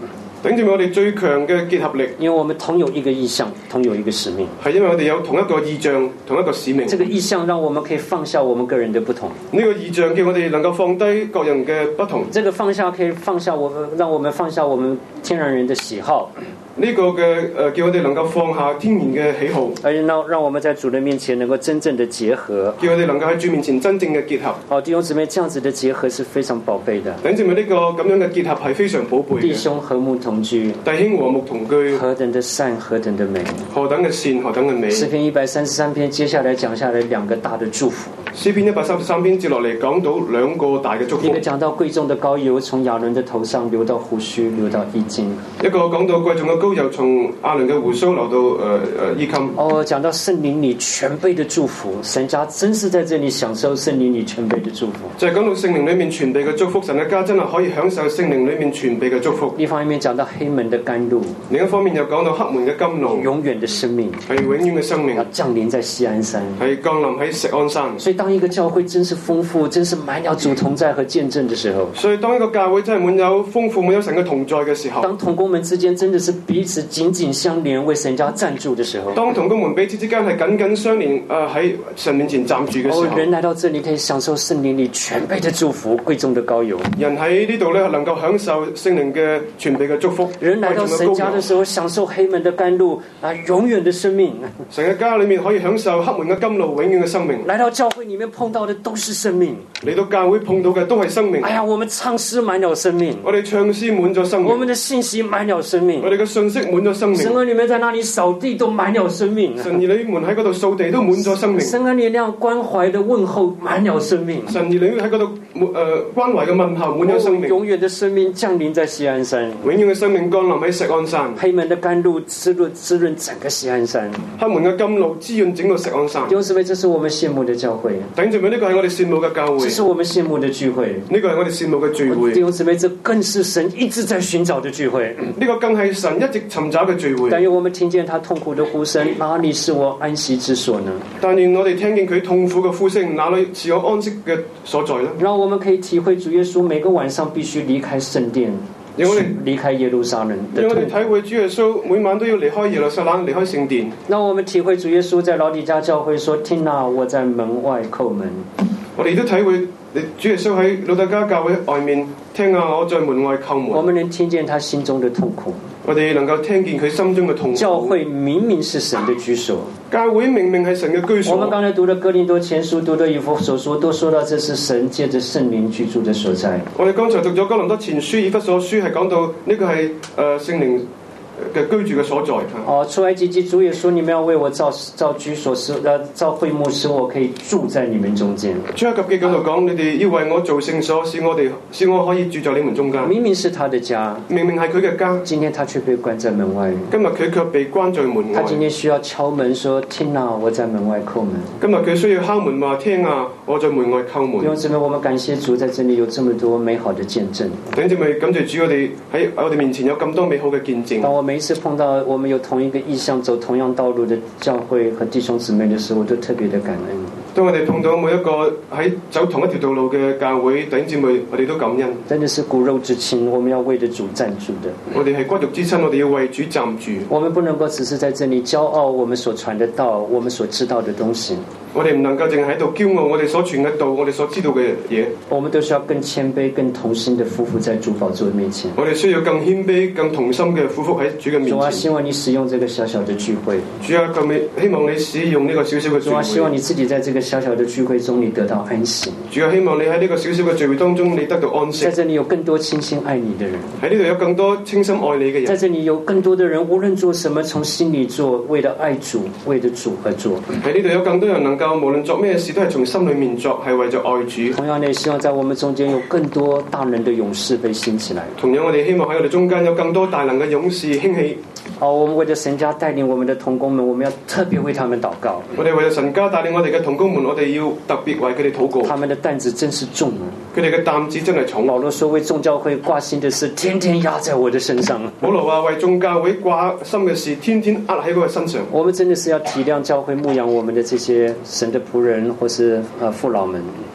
弟兄姊妹，我哋最強嘅結合力， 因為我們同有一個意向，同有一個使命。 係因為我哋有同一個意象，同一個使命。 這個意向讓我們可以放下我們個人的不同。 呢個意象叫我哋能夠放低各人嘅不同。 這個放下可以放下讓我們放下我們天然人的喜好。 呢個嘅叫我哋能夠放下天然嘅喜好， 而讓我們在主的面前能夠真正的結合， 叫我哋能夠喺主面前真正嘅結合。 弟兄姊妹，這樣子的結合是非常寶貝的。 弟兄姊妹，呢個咁樣嘅結合係非常寶貝嘅。 弟兄和睦同居， 弟兄和睦同居， 何等的善，何等的美， 何等嘅善，何等嘅美。 詩篇133篇接下來講下來兩個大的祝福。 詩篇133篇接落嚟講到兩個大嘅祝福。 一個講到貴重的膏油從亞倫的頭上流到鬍鬚，流到衣襟。 一個講到貴重嘅膏油從亞倫嘅鬍鬚流到衣襟。 講到聖靈裏全備的祝福，神家真是在這裏享受聖靈裏全備的祝福。 就係講到聖靈裏面全備嘅祝福，神嘅家真係可以享受聖靈裏面全備嘅祝福。 一方面講到黑門的甘露， 另一方面又講到黑門嘅甘露， 永遠的生命， 係永遠嘅生命， 要降臨在錫安山， 係降臨喺錫安山。 所以當一個教會真是豐富，真是滿了主同在和見證的時候， 所以當一個教會真係滿有豐富、滿有神嘅同在嘅時候， 當同工們之間真的是彼此緊緊相連，為神家站住的時候， 當同工們彼此之間係緊緊相連，喺神面前站住嘅時候， 人來到這裏可以享受聖靈裏全備的祝福，貴重的膏油。 人喺呢度咧能夠享受聖靈嘅全備嘅祝福。 人來到神家的時候，享受黑門的甘露永遠的生命。 神嘅家裏面可以享受黑門嘅甘露，永遠嘅生命。 來到教會裏面碰到的都是生命， 嚟到教會碰到嘅都係生命。 哎呀，我們唱詩滿了生命， 我哋唱詩滿咗生命， 我們的信息滿了生命， 我哋嘅信息滿咗生命。 神兒你們在那裏掃地都滿了生命， 神兒你們喺嗰度掃地都滿咗生命。 神兒你那樣關懷的問候滿了生命， 神兒你喺嗰度關懷嘅問候滿咗生命。 永遠的生命降臨在錫安山， 永遠嘅生命降臨喺錫安山。 黑門的甘露滋潤整個錫安山， 黑門嘅甘露滋潤整個錫安山。 弟兄姊妹，這是我們羨慕的教會。 弟兄姊妹，呢個係我哋羨慕嘅教會， 這是我們羨慕的聚會， 呢個係我哋羨慕嘅聚會。 弟兄姊妹，這更是神一直在尋找的聚會， 呢個更係神一直尋找嘅聚會。 但願我們聽見他痛苦的呼聲，哪裡是我安息之所呢？ 但願我哋聽見佢痛苦嘅呼聲，哪裡是我安息嘅所在呢？ 讓我們可以體會主耶穌每個晚上必須離開聖殿，離開耶路撒冷的痛苦。 讓我哋體會主耶穌每晚都要離開耶路撒冷，離開聖殿。 讓我們體會主耶穌在老底嘉教會說：聽啊，我在門外叩門。 我哋都體會主耶穌喺老底嘉教會外面聽啊，我在門外叩門。 我們能聽見他心中的痛苦， 我哋能夠聽見佢心中嘅痛苦。 教會明明是神的居所， 教會明明係神嘅居所。 我們剛才讀的哥林多前書，讀的以弗所書，都說到這是神借着聖靈居住的所在。 我哋剛才讀咗哥林多前書、以弗所書，係講到呢個係聖靈嘅居住嘅所在。 出埃及記主也說：你們要為我造居所，造會幕，使我可以住在你們中間。 出埃及記嗰度講：你哋要為我做聖所，使我可以住在你們中間。 明明是他的家， 明明係佢嘅家， 今天他卻被關在門外。 今日佢卻被關在門外。 他今天需要敲門說：聽啊，我在門外叩門。 今日佢需要敲門話：聽啊，我在門外叩門。 弟兄姊妹，我們感謝主，在這裡有這麼多美好的見證。 弟兄姊妹，感謝主，我哋喺我哋面前有咁多美好嘅見證。 當我每一次碰到我們有同一個意向、走同樣道路的教會和弟兄姊妹的時候，我都特別的感恩。 當我哋碰到每一個喺走同一條道路嘅教會弟兄姊妹，我哋都感恩。 真的是骨肉之親，我們要為着主站住的。 我哋係骨肉之親，我哋要為主站住。 我們不能夠只是在這裡驕傲我們所傳的道，我們所知道的東西。 我哋唔能夠淨係喺度驕傲我哋所傳嘅道，我哋所知道嘅嘢。 我們都需要更謙卑、更同心的匍匐在主寶座面前。 我哋需要更謙卑、更同心嘅匍匐喺主嘅面前。 主啊，希望你使用這個小小的聚會。 主啊，希望你使用呢個小小嘅聚會。 主啊，希望你自己在這個小小的聚會中，你得到安息。 主啊，希望你喺呢個小小嘅聚會當中，你得到安息。 在這裡有更多傾心愛你的人。 喺呢度有更多傾心愛你嘅人。 在這裡有更多的人，無論做什麼，從心裡做，為了愛主，為了主而做。 喺呢度有更多人能夠無論做咩事都係從心裡面作，係為咗愛主。 同樣呢，希望在我們中間有更多大能的勇士被興起來。 同樣我哋希望喺我哋中間有更多大能嘅勇士興起。 我們為着神家帶領我們的同工們，我們要特別為他們禱告。 我哋為咗神家帶領我哋嘅同工們，我哋要特別為佢哋禱告。 他們的擔子真是重啊！ 佢哋嘅擔子真係重。 保羅說：為眾教會掛心的事，天天壓在我的身上。 保羅話：為眾教會掛心嘅事，天天壓喺佢嘅身上。 我們真的是要體諒教會牧養我們的這些神的僕人或是父老們。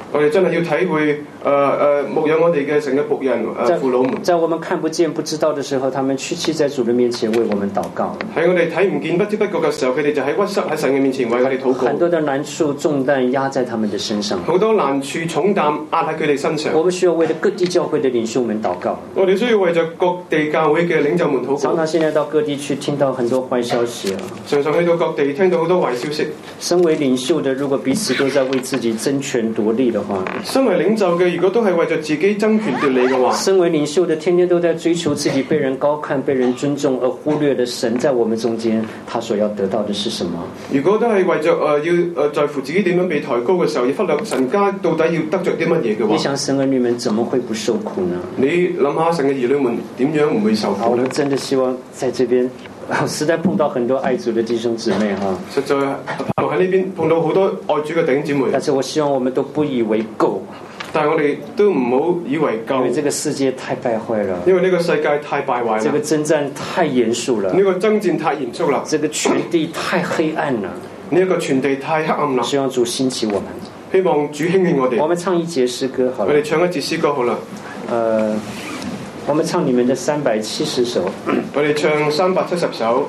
我哋真係要體會牧養我哋嘅神嘅僕人父老們。 在我們看不見不知道的時候，他們屈膝在主的面前為我們禱告。 喺我哋睇唔見不知不覺嘅時候，佢哋就喺屈膝喺神嘅面前為我哋禱告。 很多的難處重擔壓在他們的身上， 好多難處重擔壓喺佢哋身上。 我們需要為了各地教會的領袖們禱告。 我哋需要為着各地教會嘅領袖們禱告。 常常現在到各地去聽到很多壞消息啊， 常常去到各地聽到好多壞消息。 身為領袖的，如果彼此都在為自己爭權奪利的話， 身為領袖嘅，如果都係為着自己爭權奪利嘅話， 身為領袖的天天都在追求自己被人高看、被人尊重，而忽略了神在我們中間他所要得到的是什麼？ 如果都係為着要在乎自己點樣被抬高嘅時候，要忽略神家到底要得着啲乜嘢嘅話， 你想神兒女們怎麼會不受苦呢？ 你諗下神嘅兒女們點樣唔會受苦呢？ 我真的希望在這邊實在碰到很多愛主的弟兄姊妹哈， 實在喺呢邊碰到好多愛主嘅弟兄姊妹， 但是我希望我們都不以為夠， 但係我哋都唔好以為夠， 因為這個世界太敗壞了， 因為呢個世界太敗壞啦， 這個征戰太嚴肅了， 呢個爭戰太嚴肅啦， 這個全地太黑暗了， 呢一個全地太黑暗啦， 希望主興起我們， 希望主興起我哋。 我們唱一節詩歌好了， 我哋唱一節詩歌好啦。 我們唱你們的370首， 我哋唱370首。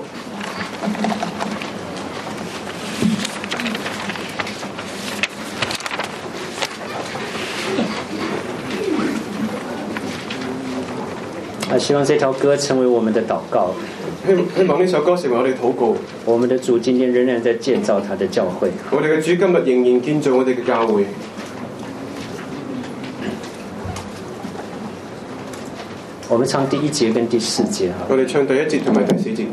希望這條歌成為我們的禱告， 希望呢首歌成為我哋禱告。 我們的主今天仍然在建造他的教會， 我哋嘅主今日仍然建造我哋嘅教會。 我們唱第1節跟第4節哈。 我哋唱第1節同埋第4節。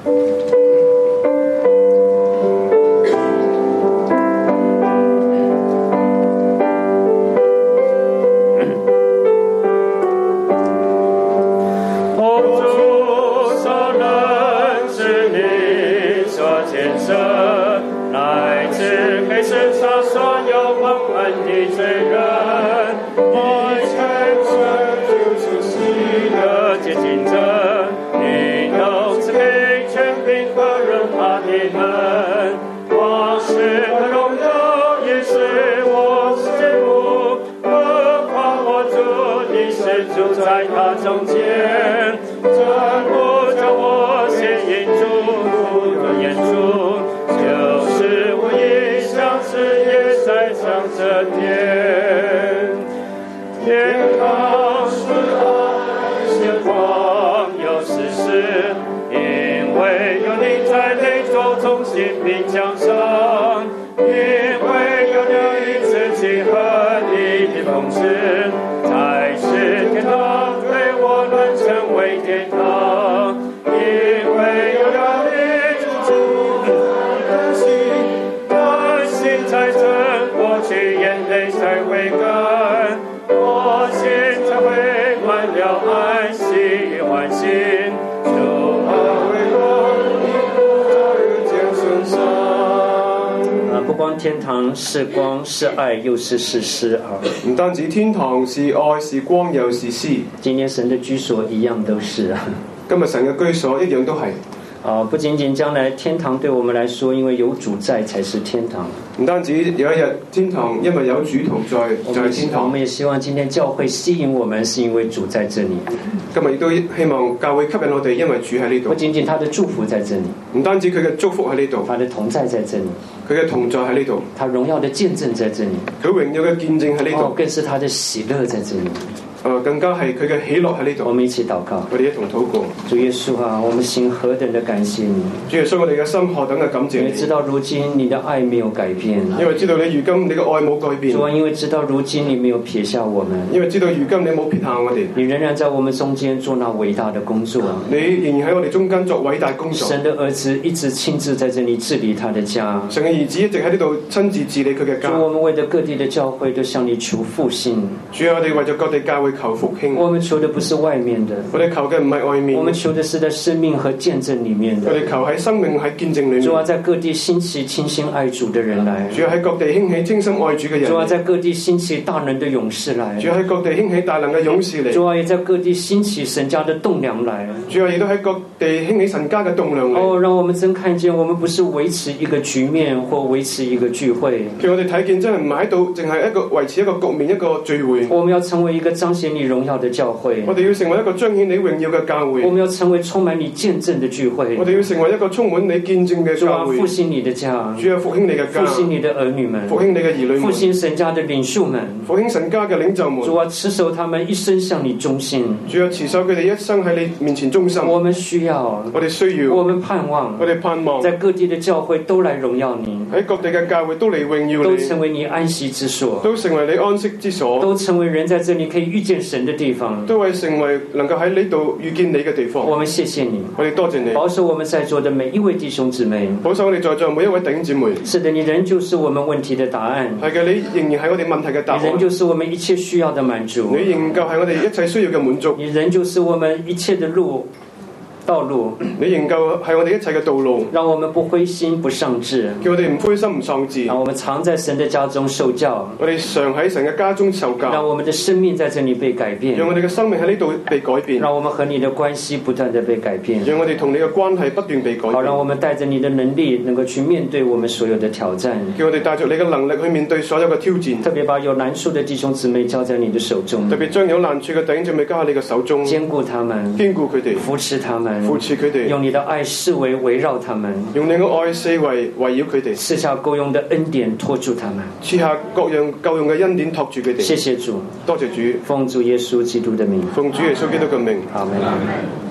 天堂是光是愛又是士師啊！ 唔單止天堂是愛是光又是詩， 今天神的居所一樣都是啊！ 今日神嘅居所一樣都係。 不僅僅將來天堂對我們來說，因為有主在才是天堂。 唔單止有一日天堂，因為有主同在就係天堂。 我們也希望今天教會吸引我們，是因為主在這裡。 今日亦都希望教會吸引我哋，因為主喺呢度。 不僅僅他的祝福在這裡， 唔單止佢嘅祝福喺呢度， 他的同在在這裡， 佢嘅同在喺呢度， 他榮耀的見證在這裡， 佢榮耀嘅見證喺呢度， 更是他的喜樂在這裡。 更加係佢嘅喜樂喺呢度。 我們一起禱告， 我哋一同禱告。 主耶穌啊，我們心何等的感謝你！ 主耶穌，我哋嘅心何等嘅感謝你！ 因為知道如今你的愛沒有改變， 因為知道你如今你嘅愛冇改變。 主啊，因為知道如今你沒有撇下我們， 因為知道如今你冇撇下我哋， 你仍然在我們中間做那偉大的工作。 你仍然喺我哋中間作偉大工作。 神的兒子一直親自在這裡治理他的家。 神嘅兒子一直喺呢度親自治理佢嘅家。 主，我們為着各地的教會都向你求復興。 主啊，我哋為咗各地教會求求復興。 我們求的不是外面的， 我哋求嘅唔係外面， 我們求的是在生命和見證裡面的。 我哋求喺生命喺見證裡面。 主啊，在各地興起傾心愛主的人來。 主要喺各地興起精心愛主嘅人。 主啊，在各地興起大能的勇士來。 主要喺各地興起大能嘅勇士嚟。 主啊，也在各地興起神家的棟梁來。 主啊，亦都喺各地興起神家嘅棟梁嚟。 哦，讓我們真看見，我們不是維持一個局面或維持一個聚會。 叫我哋睇見真係唔係喺度，淨係一個維持一個局面一個聚會。 我們要成為一個彰顯你榮耀的教會。 我哋要成為一個彰顯你榮耀嘅教會。 我們要成為充滿你見證的聚會。 我哋要成為一個充滿你見證嘅教會。 主啊，復興你的家。 主啊，復興你嘅家。 復興你的兒女們。 復興你嘅兒女們。 復興神家的領袖們。 復興神家嘅領袖們。 主啊，持守他們一生向你忠心。 主啊，持守佢哋一生喺你面前忠心。 我們需要。 我哋需要。 我們盼望。 我哋盼望。 在各地的教會都來榮耀你。 喺各地嘅教會都嚟榮耀你。 都成為你安息之所。 都成為你安息之所。 都成為人在這裡可以遇見神的地方。 都會成為能夠喺呢度遇見你嘅地方。 我們謝謝你。 我哋多謝你。 保守我們在座的每一位弟兄姊妹。 保守我哋在座每一位弟兄姊妹。 是的，你仍舊是我們問題的答案。 係嘅，你仍然係我哋問題嘅答案。 你仍舊是我們一切需要的滿足。 你仍舊係我哋一切需要嘅滿足。 你仍舊是我們一切的道路， 你仍舊係我哋一切嘅道路， 讓我們不灰心不喪志， 叫我哋唔灰心唔喪志， 讓我們常在神的家中受教， 我哋常喺神嘅家中受教， 讓我們的生命在這裡被改變， 讓我哋嘅生命喺呢度被改變， 讓我們和你的關係不斷地被改變， 讓我哋同你嘅關係不斷被改變， 好，讓我們帶着你的能力能夠去面對我們所有的挑戰， 叫我哋帶着你嘅能力去面對所有嘅挑戰， 特別把有難處的弟兄姊妹交在你的手中， 特別將有難處嘅弟兄姊妹交喺你嘅手中， 堅固他們， 堅固佢哋， 扶持他們， 扶持佢哋， 用你的愛四圍圍繞他們， 用你嘅愛四圍圍繞佢哋， 賜下夠用的恩典托住他們， 賜下各樣夠用嘅恩典托住佢哋。 謝謝主， 多謝主， 奉主耶穌基督的名， 奉主耶穌基督嘅名， 阿門。